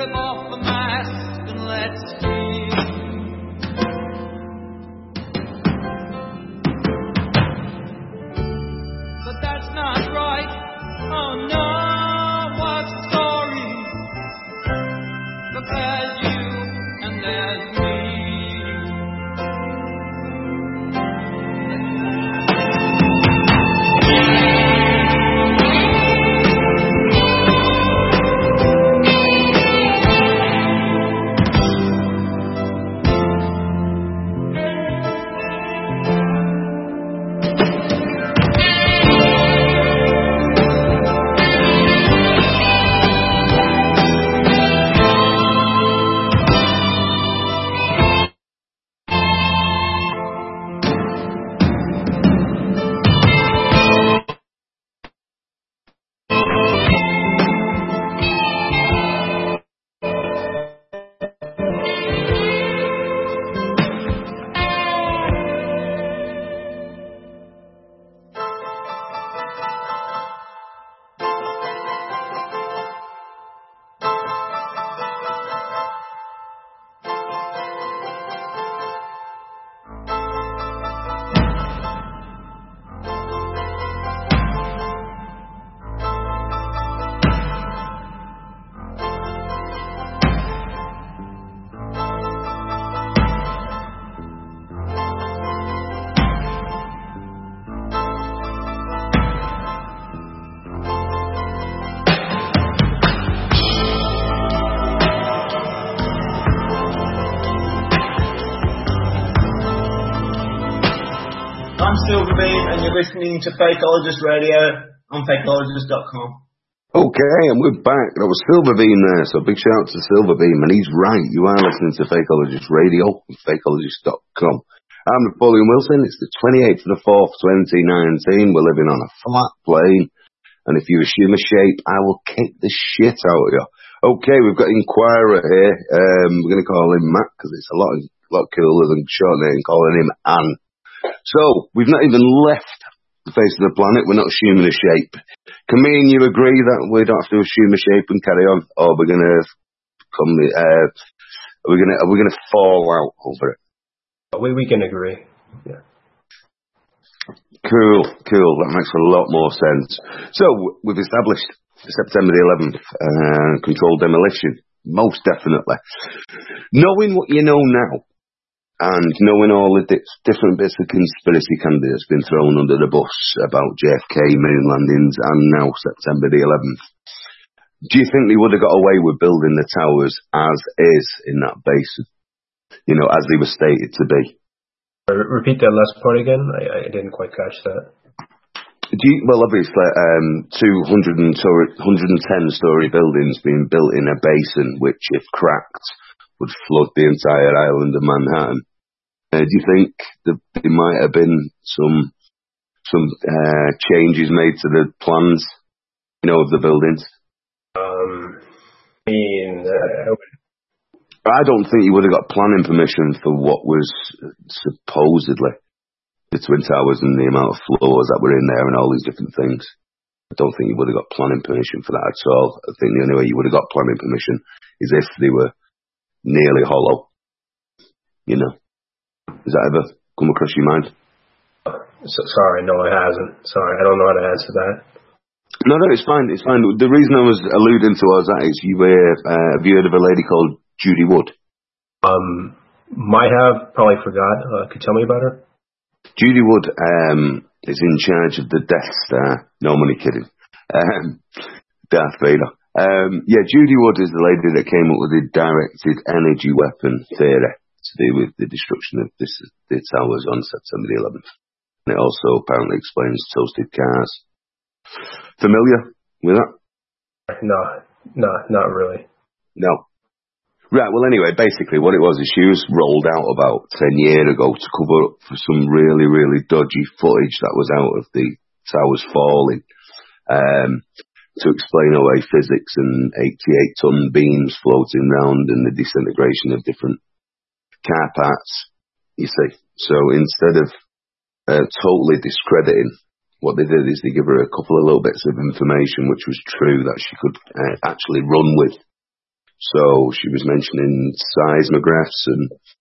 H: strip off the mask and let's speak. But that's not right. Oh no, what story? But there's you and there's me.
I: I'm Silverbeam, and you're listening to Fakeologist Radio on fakeologist.com.
E: Okay, and we're back. That was Silverbeam there, so big shout out to Silverbeam, and he's right. You are listening to Fakeologist Radio on fakeologist.com. I'm Napoleon Wilson. It's the 28th of the 4th, 2019. We're living on a flat plane, and if you assume a shape, I will kick the shit out of you. Okay, we've got Inquirer here. We're going to call him Matt, because it's a lot cooler than shortening and calling him Anne. So, we've not even left the face of the planet. We're not assuming a shape. Can me and you agree that we don't have to assume a shape and carry on, or we're going to are we going to fall out over it?
F: We can agree. Yeah.
E: Cool. That makes a lot more sense. So, we've established September the 11th, controlled demolition. Most definitely. Knowing what you know now, and knowing all the different bits of conspiracy candidates been thrown under the bus about JFK, moon landings, and now September the 11th, do you think they would have got away with building the towers as is in that basin? You know, as they were stated to be?
F: Repeat that last part again. I didn't quite catch that.
E: Well, obviously, 110-story buildings being built in a basin which, if cracked, would flood the entire island of Manhattan. Do you think that there might have been some changes made to the plans, of the buildings? I don't think you would have got planning permission for what was supposedly the Twin Towers and the amount of floors that were in there and all these different things. I don't think you would have got planning permission for that at all. I think the only way you would have got planning permission is if they were nearly hollow. Has that ever come across your mind?
F: Sorry, no, it hasn't. Sorry, I don't know how to answer that.
E: No, it's fine. The reason I was alluding towards that is have you heard of a lady called Judy Wood?
F: Might have, probably forgot. Could you tell me about her?
E: Judy Wood is in charge of the Death Star. No, I'm only kidding. Darth Vader. Judy Wood is the lady that came up with the directed energy weapon theory to do with the destruction of the towers on September the 11th. And it also apparently explains toasted cars. Familiar with that?
F: No, not really.
E: No. Right, well anyway, basically what it was is she was rolled out about 10 years ago to cover up for some really, really dodgy footage that was out of the towers falling. To explain away physics and 88-ton beams floating around and the disintegration of different car parts, you see. So instead of totally discrediting, what they did is they gave her a couple of little bits of information which was true that she could actually run with. So she was mentioning seismographs and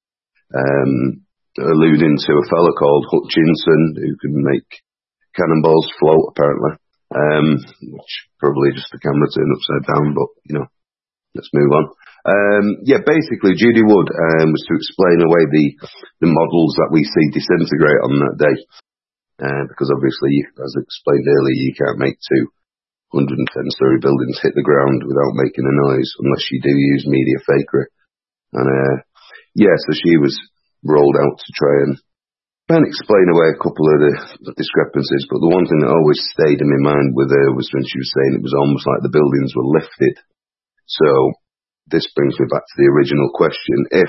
E: alluding to a fella called Hutchinson who can make cannonballs float, apparently. Which probably just the camera turned upside down, but, let's move on. Basically, Judy Wood was to explain away the models that we see disintegrate on that day. Because obviously, as explained earlier, you can't make 210-story buildings hit the ground without making a noise unless you do use media fakery. And so she was rolled out to try and explain away a couple of the discrepancies, but the one thing that always stayed in my mind with her was when she was saying it was almost like the buildings were lifted. So this brings me back to the original question. If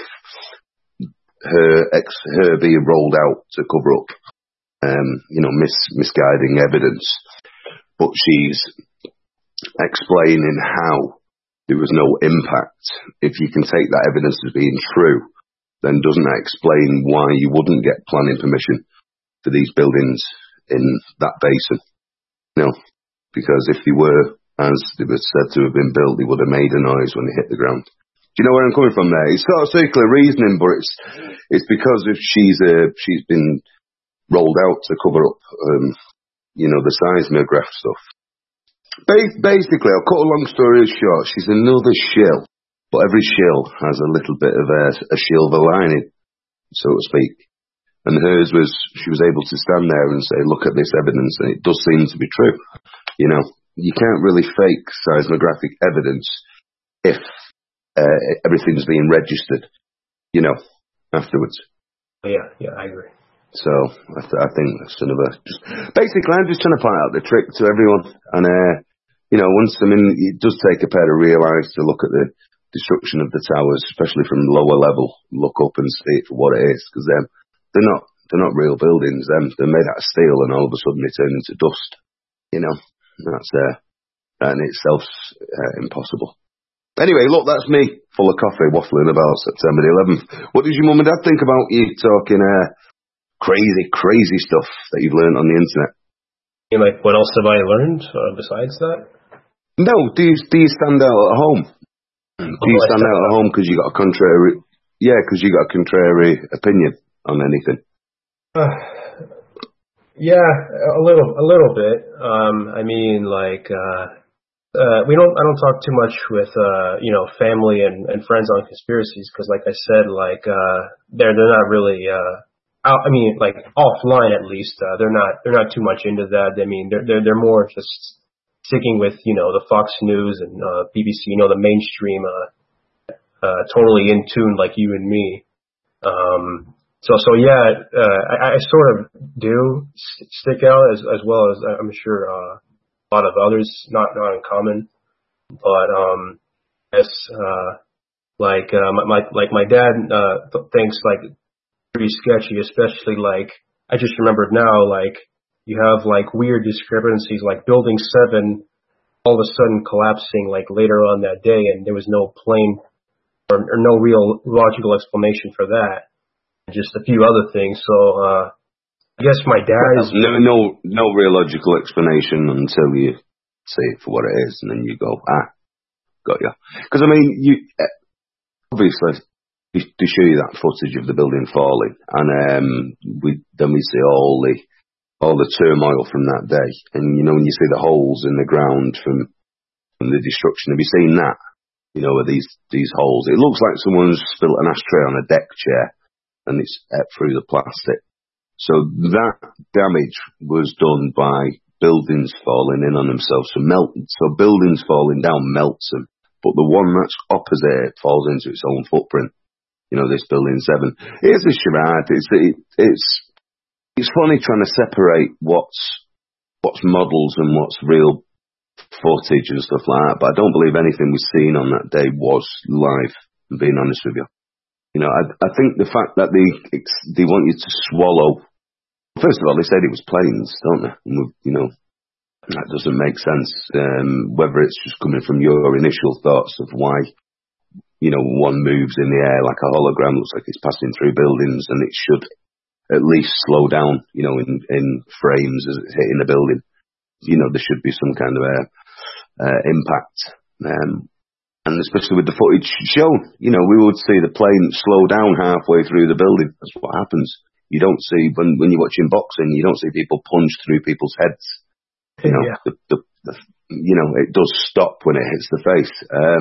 E: her being rolled out to cover up, misguiding evidence, but she's explaining how there was no impact, if you can take that evidence as being true, then doesn't that explain why you wouldn't get planning permission for these buildings in that basin? No, because if they were, as they were said to have been built, they would have made a noise when they hit the ground. Do you know where I'm coming from there? It's sort of circular reasoning, but it's because if she's been rolled out to cover up, the seismograph stuff. Basically, I'll cut a long story short, she's another shill. But every shill has a little bit of a silver lining, so to speak. And hers was, she was able to stand there and say, look at this evidence, and it does seem to be true. You can't really fake seismographic evidence if everything's being registered, afterwards.
F: Yeah, I agree.
E: So I think that's another. Basically, I'm just trying to point out the trick to everyone. And, it does take a pair of real eyes to look at the destruction of the towers, especially from lower level, look up and see it for what it is, because they're not real buildings. They're made out of steel, and all of a sudden they turn into dust. That's that in itself's impossible. Anyway, look, that's me, full of coffee, waffling about September the 11th. What did your mum and dad think about you talking crazy stuff that you've learned on the internet?
F: What else have I learned besides that?
E: No, do you stand out at home? Do you stand out at home because you got a contrary? Yeah, because you got a contrary opinion on anything.
F: Yeah, a little bit. I don't talk too much with family and friends on conspiracies because, like I said, they're not really. Offline at least, they're not too much into that. They're more just sticking with the Fox News and BBC, the mainstream, totally in tune like you and me. I sort of do stick out as well as I'm sure a lot of others, not uncommon. But my dad thinks pretty sketchy, especially I just remembered now you have weird discrepancies building 7 all of a sudden collapsing later on that day, and there was no plain or no real logical explanation for that. Just a few other things. So I guess my dad is
E: no real logical explanation until you see it for what it is, and then you go, got you. Because you obviously to show you that footage of the building falling, and we see all the turmoil from that day, and when you see the holes in the ground from the destruction, have you seen that? Where these holes, it looks like someone's spilt an ashtray on a deck chair, and it's ate through the plastic. So that damage was done by buildings falling in on themselves, so buildings falling down melts them, but the one that's opposite falls into its own footprint. This building 7. It's a charade. It's funny trying to separate what's models and what's real footage and stuff like that. But I don't believe anything we've seen on that day was live. I'm being honest with you. I think the fact that they want you to swallow. First of all, they said it was planes, don't they? And that doesn't make sense. Whether it's just coming from your initial thoughts of why. One moves in the air like a hologram, looks like it's passing through buildings, and it should at least slow down, in frames as it's hitting the building. There should be some kind of impact. And especially with the footage shown, we would see the plane slow down halfway through the building. That's what happens. You don't see, when you're watching boxing, you don't see people punch through people's heads.
F: Yeah.
E: It does stop when it hits the face.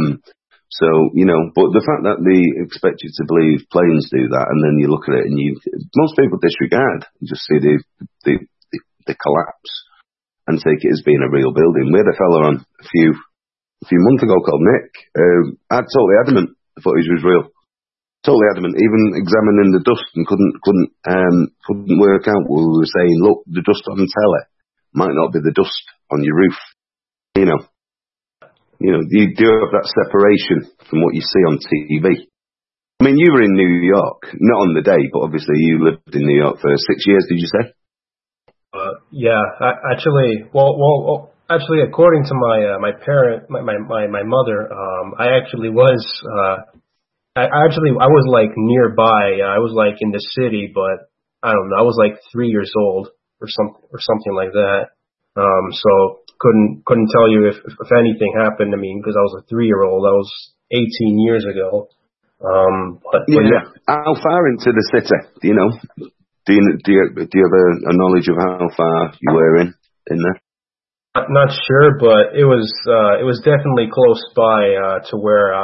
E: But the fact that they expect you to believe planes do that, and then you look at it and most people disregard. You just see the collapse and take it as being a real building. We had a fella on a few months ago called Nick. I'm totally adamant the footage was real. Totally adamant. Even examining the dust and couldn't work out. We were saying, look, the dust on telly might not be the dust on your roof. You do have that separation from what you see on TV. I mean, you were in New York, not on the day, but obviously you lived in New York for 6 years, did you say?
F: Yeah, actually, according to my parent, my mother, I actually was, I was like nearby. I was like in the city, but I don't know. I was like 3 years old or something like that. So couldn't tell you if anything happened. I mean, because I was a 3-year-old. That was 18 years ago. But yeah.
E: How far into the city? Do you know? Do you have a knowledge of how far you were in there?
F: Not sure, but it was definitely close by to where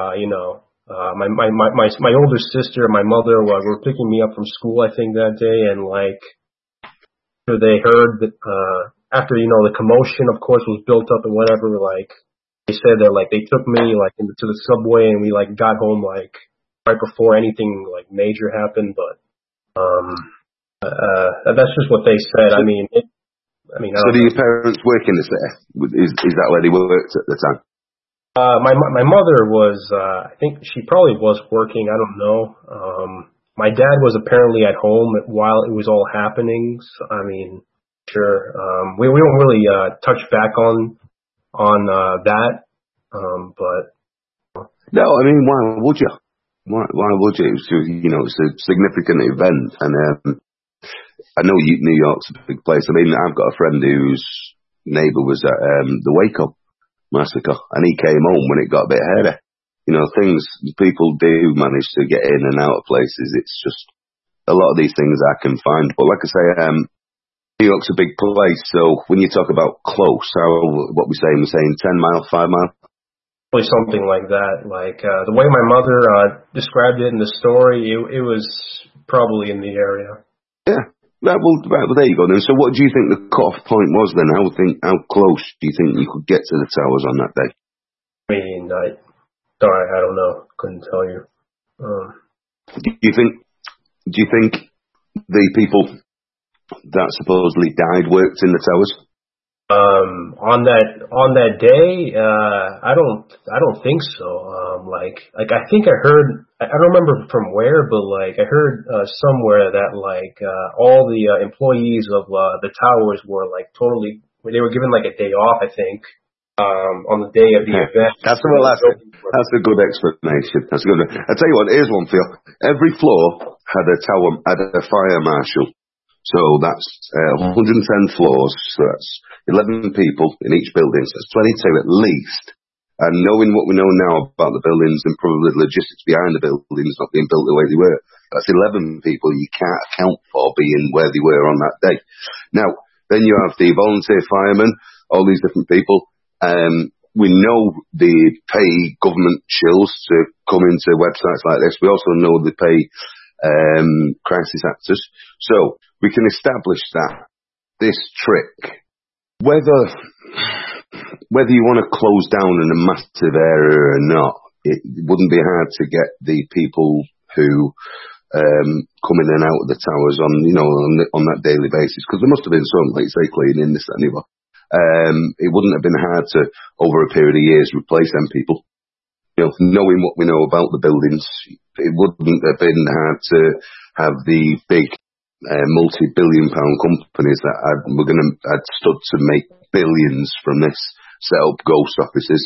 F: my older sister and my mother were picking me up from school, I think, that day, and like they heard that after the commotion, of course, was built up and whatever, like they said that like they took me like to the subway and we like got home like right before anything like major happened, but that's just what they said. I mean, so
E: do your parents work in the city? Is that where they worked at the time?
F: My mother was, I think she probably was working. I don't know. My dad was apparently at home while it was all happening. So, I mean, sure. We don't really touch back on that. But
E: no, I mean, why would you? Why would you? It's a significant event, and I know New York's a big place. I mean, I've got a friend whose neighbour was at the Waco massacre, and he came home when it got a bit hairy. People do manage to get in and out of places. It's just a lot of these things I can find. But like I say, New York's a big place, so when you talk about close, what we're saying 10 miles, 5 miles?
F: Probably something like that. Like the way my mother described it in the story, it was probably in the area.
E: Yeah. Well, there you go then. So what do you think the cut-off point was then? How close do you think you could get to the towers on that day?
F: I mean, I don't know. Couldn't tell you.
E: Do you think the people that supposedly died worked in the towers?
F: On that day, I don't think so. I think I heard, I don't remember from where, but like I heard somewhere that like all the employees of the towers were like they were given like a day off, I think, on the day of the event.
E: That's a good explanation. That's a good. I tell you what, here's one for you. Every floor had a fire marshal. So that's 110 floors, so that's 11 people in each building, so that's 22 at least. And knowing what we know now about the buildings and probably the logistics behind the buildings not being built the way they were, that's 11 people you can't account for being where they were on that day. Now, then you have the volunteer firemen, all these different people. We know they pay government shills to come into websites like this. We also know they pay crisis actors. So we can establish that this trick, whether you want to close down in a massive area or not, it wouldn't be hard to get the people who come in and out of the towers on that daily basis, because there must have been some, like say, cleaning this and that. It wouldn't have been hard to, over a period of years, replace them people. Knowing what we know about the buildings, it wouldn't have been hard to have the big multi-billion-pound companies that had stood to make billions from this set up ghost offices.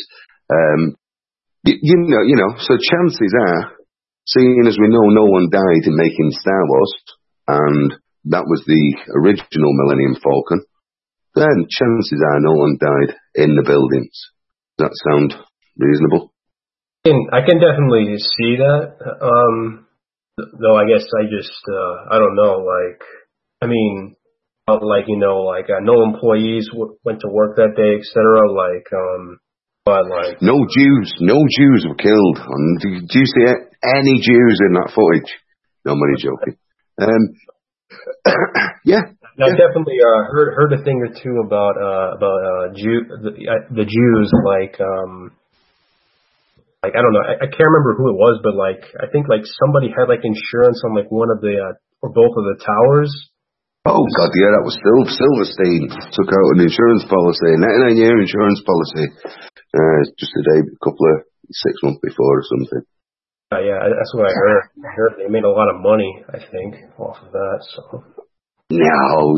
E: So chances are, seeing as we know no one died in making Star Wars, and that was the original Millennium Falcon, then chances are no one died in the buildings. Does that sound reasonable?
F: I can definitely see that. Though I guess I just I don't know. Like, I mean, no employees went to work that day, etc. But like
E: no Jews were killed. Do you see any Jews in that footage? No, I'm only joking. Yeah.
F: I definitely heard a thing or two about the Jews. Like I don't know. I can't remember who it was, but like I think like somebody had like insurance on like one of the or both of the towers.
E: Oh God, yeah, that was Silverstein took out an insurance policy, a 99-year insurance policy, just a 6 months before or something.
F: Yeah, that's what I heard. I heard they made a lot of money, I think, off of that. So.
E: No.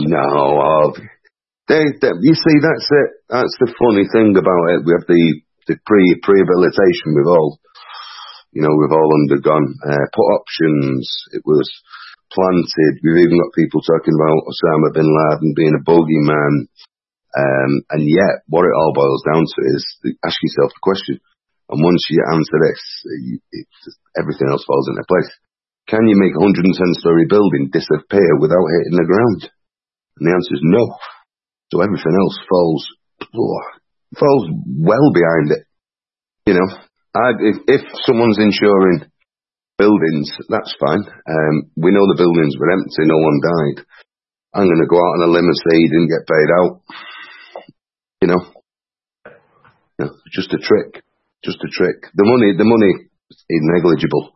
E: You see, that's it. That's the funny thing about it. We have the prehabilitation we've all undergone. Put options. It was planted. We've even got people talking about Osama bin Laden being a bogeyman. And yet, what it all boils down to is ask yourself the question. And once you answer this, everything else falls into place. Can you make a 110-story building disappear without hitting the ground? And the answer is no. So everything else falls well behind it. You know, if someone's insuring buildings, that's fine. We know the buildings were empty, no one died. I'm going to go out on a limb and say he didn't get paid out. You know, just a trick. Just a trick. The money is negligible.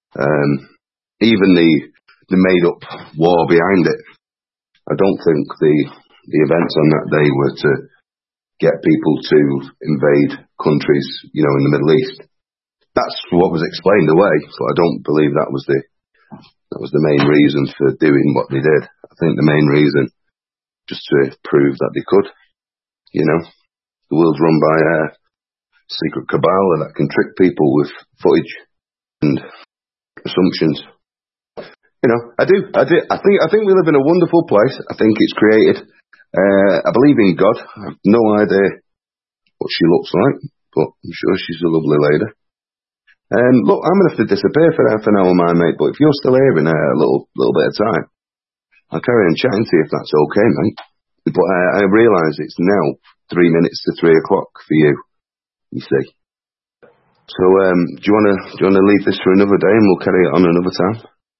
E: Even the made up war behind it. I don't think the events on that day were to get people to invade countries, you know, in the Middle East. That's what was explained away, but I don't believe that was the main reason for doing what they did. I think the main reason just to prove that they could. You know, the world's run by secret cabal that can trick people with footage and assumptions. You know, I think we live in a wonderful place. I think it's created. I believe in God. I have no idea what she looks like, but I'm sure she's a lovely lady. Look, I'm going to have to disappear for half an hour, my mate, but if you're still here in a little bit of time, I'll carry on chatting to you if that's okay, mate. But I realise it's now 3 minutes to 3 o'clock for you. You see. So, do you want to leave this for another day, and we'll carry it on another time?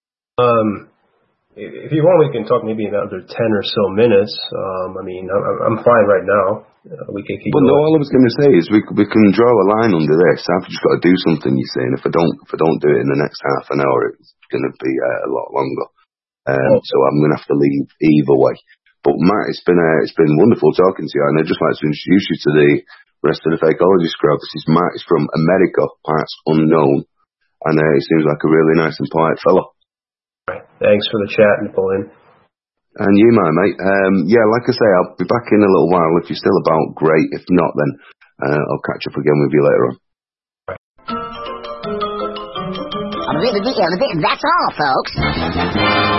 F: If you want, we can talk maybe another 10 or so minutes. I mean, I'm fine right now. We can keep.
E: Well, no, all I was going to say is we can draw a line under this. I've just got to do something, you see, and if I don't do it in the next half an hour, it's going to be a lot longer. So I'm going to have to leave either way. But Matt, it's been wonderful talking to you, and I'd just like to introduce you to the rest of the Fakeologist crowd. This is Matt. He's from America, parts unknown, and he seems like a really nice and polite fellow.
F: Right. Thanks for the chat, Napoleon.
E: And you, my mate. Yeah, like I say, I'll be back in a little while. If you're still about, great. If not, then I'll catch up again with you later on.
G: That's all, folks.